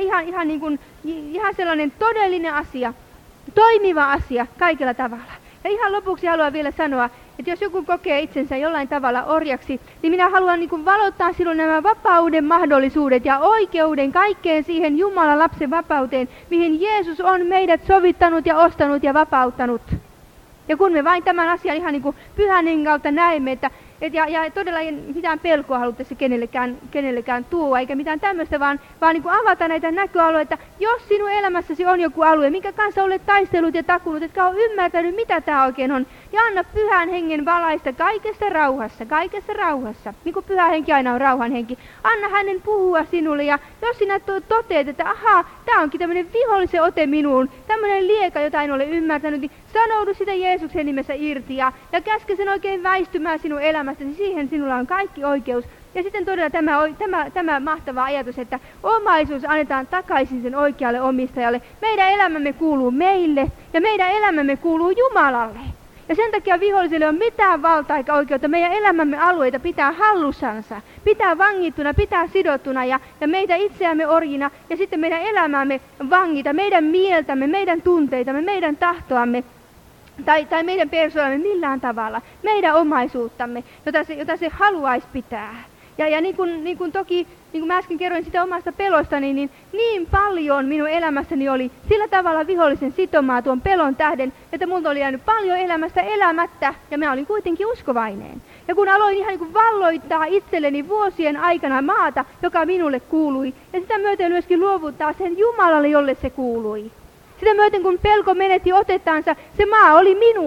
Speaker 2: ihan sellainen todellinen asia. Toimiva asia kaikella tavalla. Ja ihan lopuksi haluan vielä sanoa, että jos joku kokee itsensä jollain tavalla orjaksi, niin minä haluan valottaa silloin nämä vapauden mahdollisuudet ja oikeuden kaikkeen siihen Jumalan lapsen vapauteen, mihin Jeesus on meidät sovittanut ja ostanut ja vapauttanut. Ja kun me vain tämän asian ihan Pyhän Hengen kautta näemme, että todella ei mitään pelkoa haluttaisi kenellekään tuoda, eikä mitään tämmöistä, vaan avata näitä näköalueita. Jos sinun elämässäsi on joku alue, minkä kanssa olet taistellut ja takunut, etkä ole ymmärtänyt, mitä tämä oikein on, ja anna Pyhän Hengen valaista kaikessa rauhassa, niin kuin Pyhä Henki aina on rauhan henki. Anna hänen puhua sinulle, ja jos sinä toteat, että ahaa, tämä onkin tämmöinen vihollisen ote minuun, tämmöinen lieka, jota en ole ymmärtänyt, niin sanoudu sitä Jeesuksen nimessä irti, ja käske sen oikein väistymään sinun elämästäsi, niin siihen sinulla on kaikki oikeus. Ja sitten todella tämä mahtava ajatus, että omaisuus annetaan takaisin sen oikealle omistajalle. Meidän elämämme kuuluu meille, ja meidän elämämme kuuluu Jumalalle. Ja sen takia viholliselle on mitään valtaa eikä oikeutta. Meidän elämämme alueita pitää hallussansa, pitää vangittuna, pitää sidottuna ja meitä itseämme orjina. Ja sitten meidän elämämme vangita, meidän mieltämme, meidän tunteitamme, meidän tahtoamme. Tai meidän persoonamme millään tavalla, meidän omaisuuttamme, jota se haluaisi pitää. Ja niin kuin toki, niin kuin mä äsken kerroin sitä omasta pelostani, niin paljon minun elämässäni oli sillä tavalla vihollisen sitomaa tuon pelon tähden, että multa oli jäänyt paljon elämästä elämättä, ja mä olin kuitenkin uskovainen. Ja kun aloin ihan valloittaa itselleni vuosien aikana maata, joka minulle kuului, ja sitä myöten myöskin luovuttaa sen Jumalalle, jolle se kuului. Sitä myöten kun pelko menetti otettansa, se maa oli minun.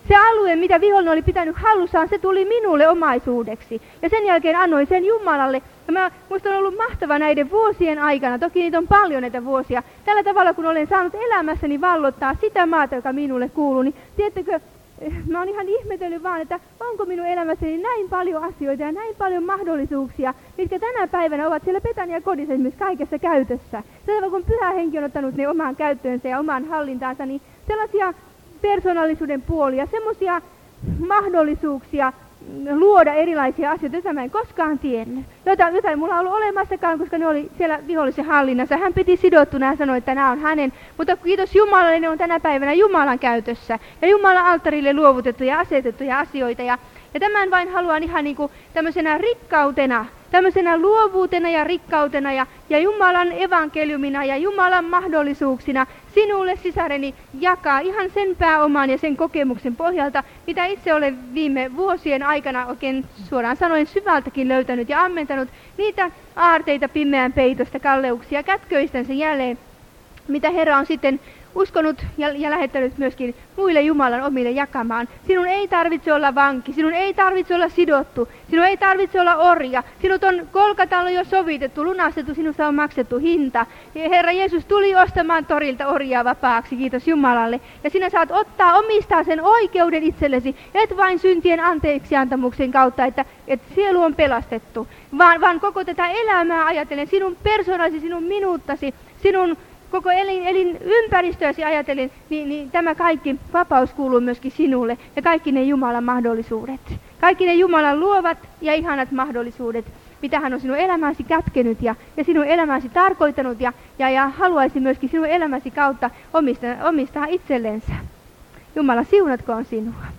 Speaker 2: Se alue, mitä vihollinen oli pitänyt hallussaan, se tuli minulle omaisuudeksi. Ja sen jälkeen annoin sen Jumalalle. Ja musta on ollut mahtava näiden vuosien aikana, toki niitä on paljon näitä vuosia, tällä tavalla kun olen saanut elämässäni vallottaa sitä maata, joka minulle kuuluu, niin tiedättekö, mä oon ihan ihmetellyt vaan, että onko minun elämässäni näin paljon asioita ja näin paljon mahdollisuuksia, mitkä tänä päivänä ovat siellä Betania kodissa esimerkiksi kaikessa käytössä. Tällä kun Pyhä Henki on ottanut ne omaan käyttöönsä ja omaan hallintaansa, niin sellaisia persoonallisuuden puolia, semmoisia mahdollisuuksia luoda erilaisia asioita, joita mä en koskaan tiennyt. Jotain mulla on ollut olemassakaan, koska ne oli siellä vihollisen hallinnassa. Hän piti sidottuna ja sanoi, että nämä on hänen. Mutta kiitos Jumalalle, ne on tänä päivänä Jumalan käytössä. Ja Jumalan alttarille luovutettuja ja asetettuja asioita. Ja tämän vain haluan ihan niin kuin tämmöisenä rikkautena, tämmöisenä luovuutena ja rikkautena ja Jumalan evankeliumina ja Jumalan mahdollisuuksina sinulle, sisareni, jakaa ihan sen pääoman ja sen kokemuksen pohjalta, mitä itse olen viime vuosien aikana oikein suoraan sanoen syvältäkin löytänyt ja ammentanut niitä aarteita pimeän peitosta, kalleuksia, kätköistänsä jälleen, mitä Herra on sitten uskonut ja lähettänyt myöskin muille Jumalan omille jakamaan. Sinun ei tarvitse olla vanki, sinun ei tarvitse olla sidottu, sinun ei tarvitse olla orja. Sinut on Golgatalla jo sovitettu, lunastettu, sinusta on maksettu hinta. Ja Herra Jeesus tuli ostamaan torilta orjaa vapaaksi, kiitos Jumalalle. Ja sinä saat omistaa sen oikeuden itsellesi, et vain syntien anteeksiantamuksen kautta, että sielu on pelastettu, vaan koko tätä elämää ajatellen, sinun persoonasi, sinun minuuttasi, sinun koko elinympäristöäsi ajatellen, niin tämä kaikki vapaus kuuluu myöskin sinulle ja kaikki ne Jumalan mahdollisuudet. Kaikki ne Jumalan luovat ja ihanat mahdollisuudet, mitä hän on sinun elämäsi kätkenyt ja sinun elämäsi tarkoittanut ja haluaisi myöskin sinun elämäsi kautta omistaa itsellensä. Jumala siunatkoon sinua.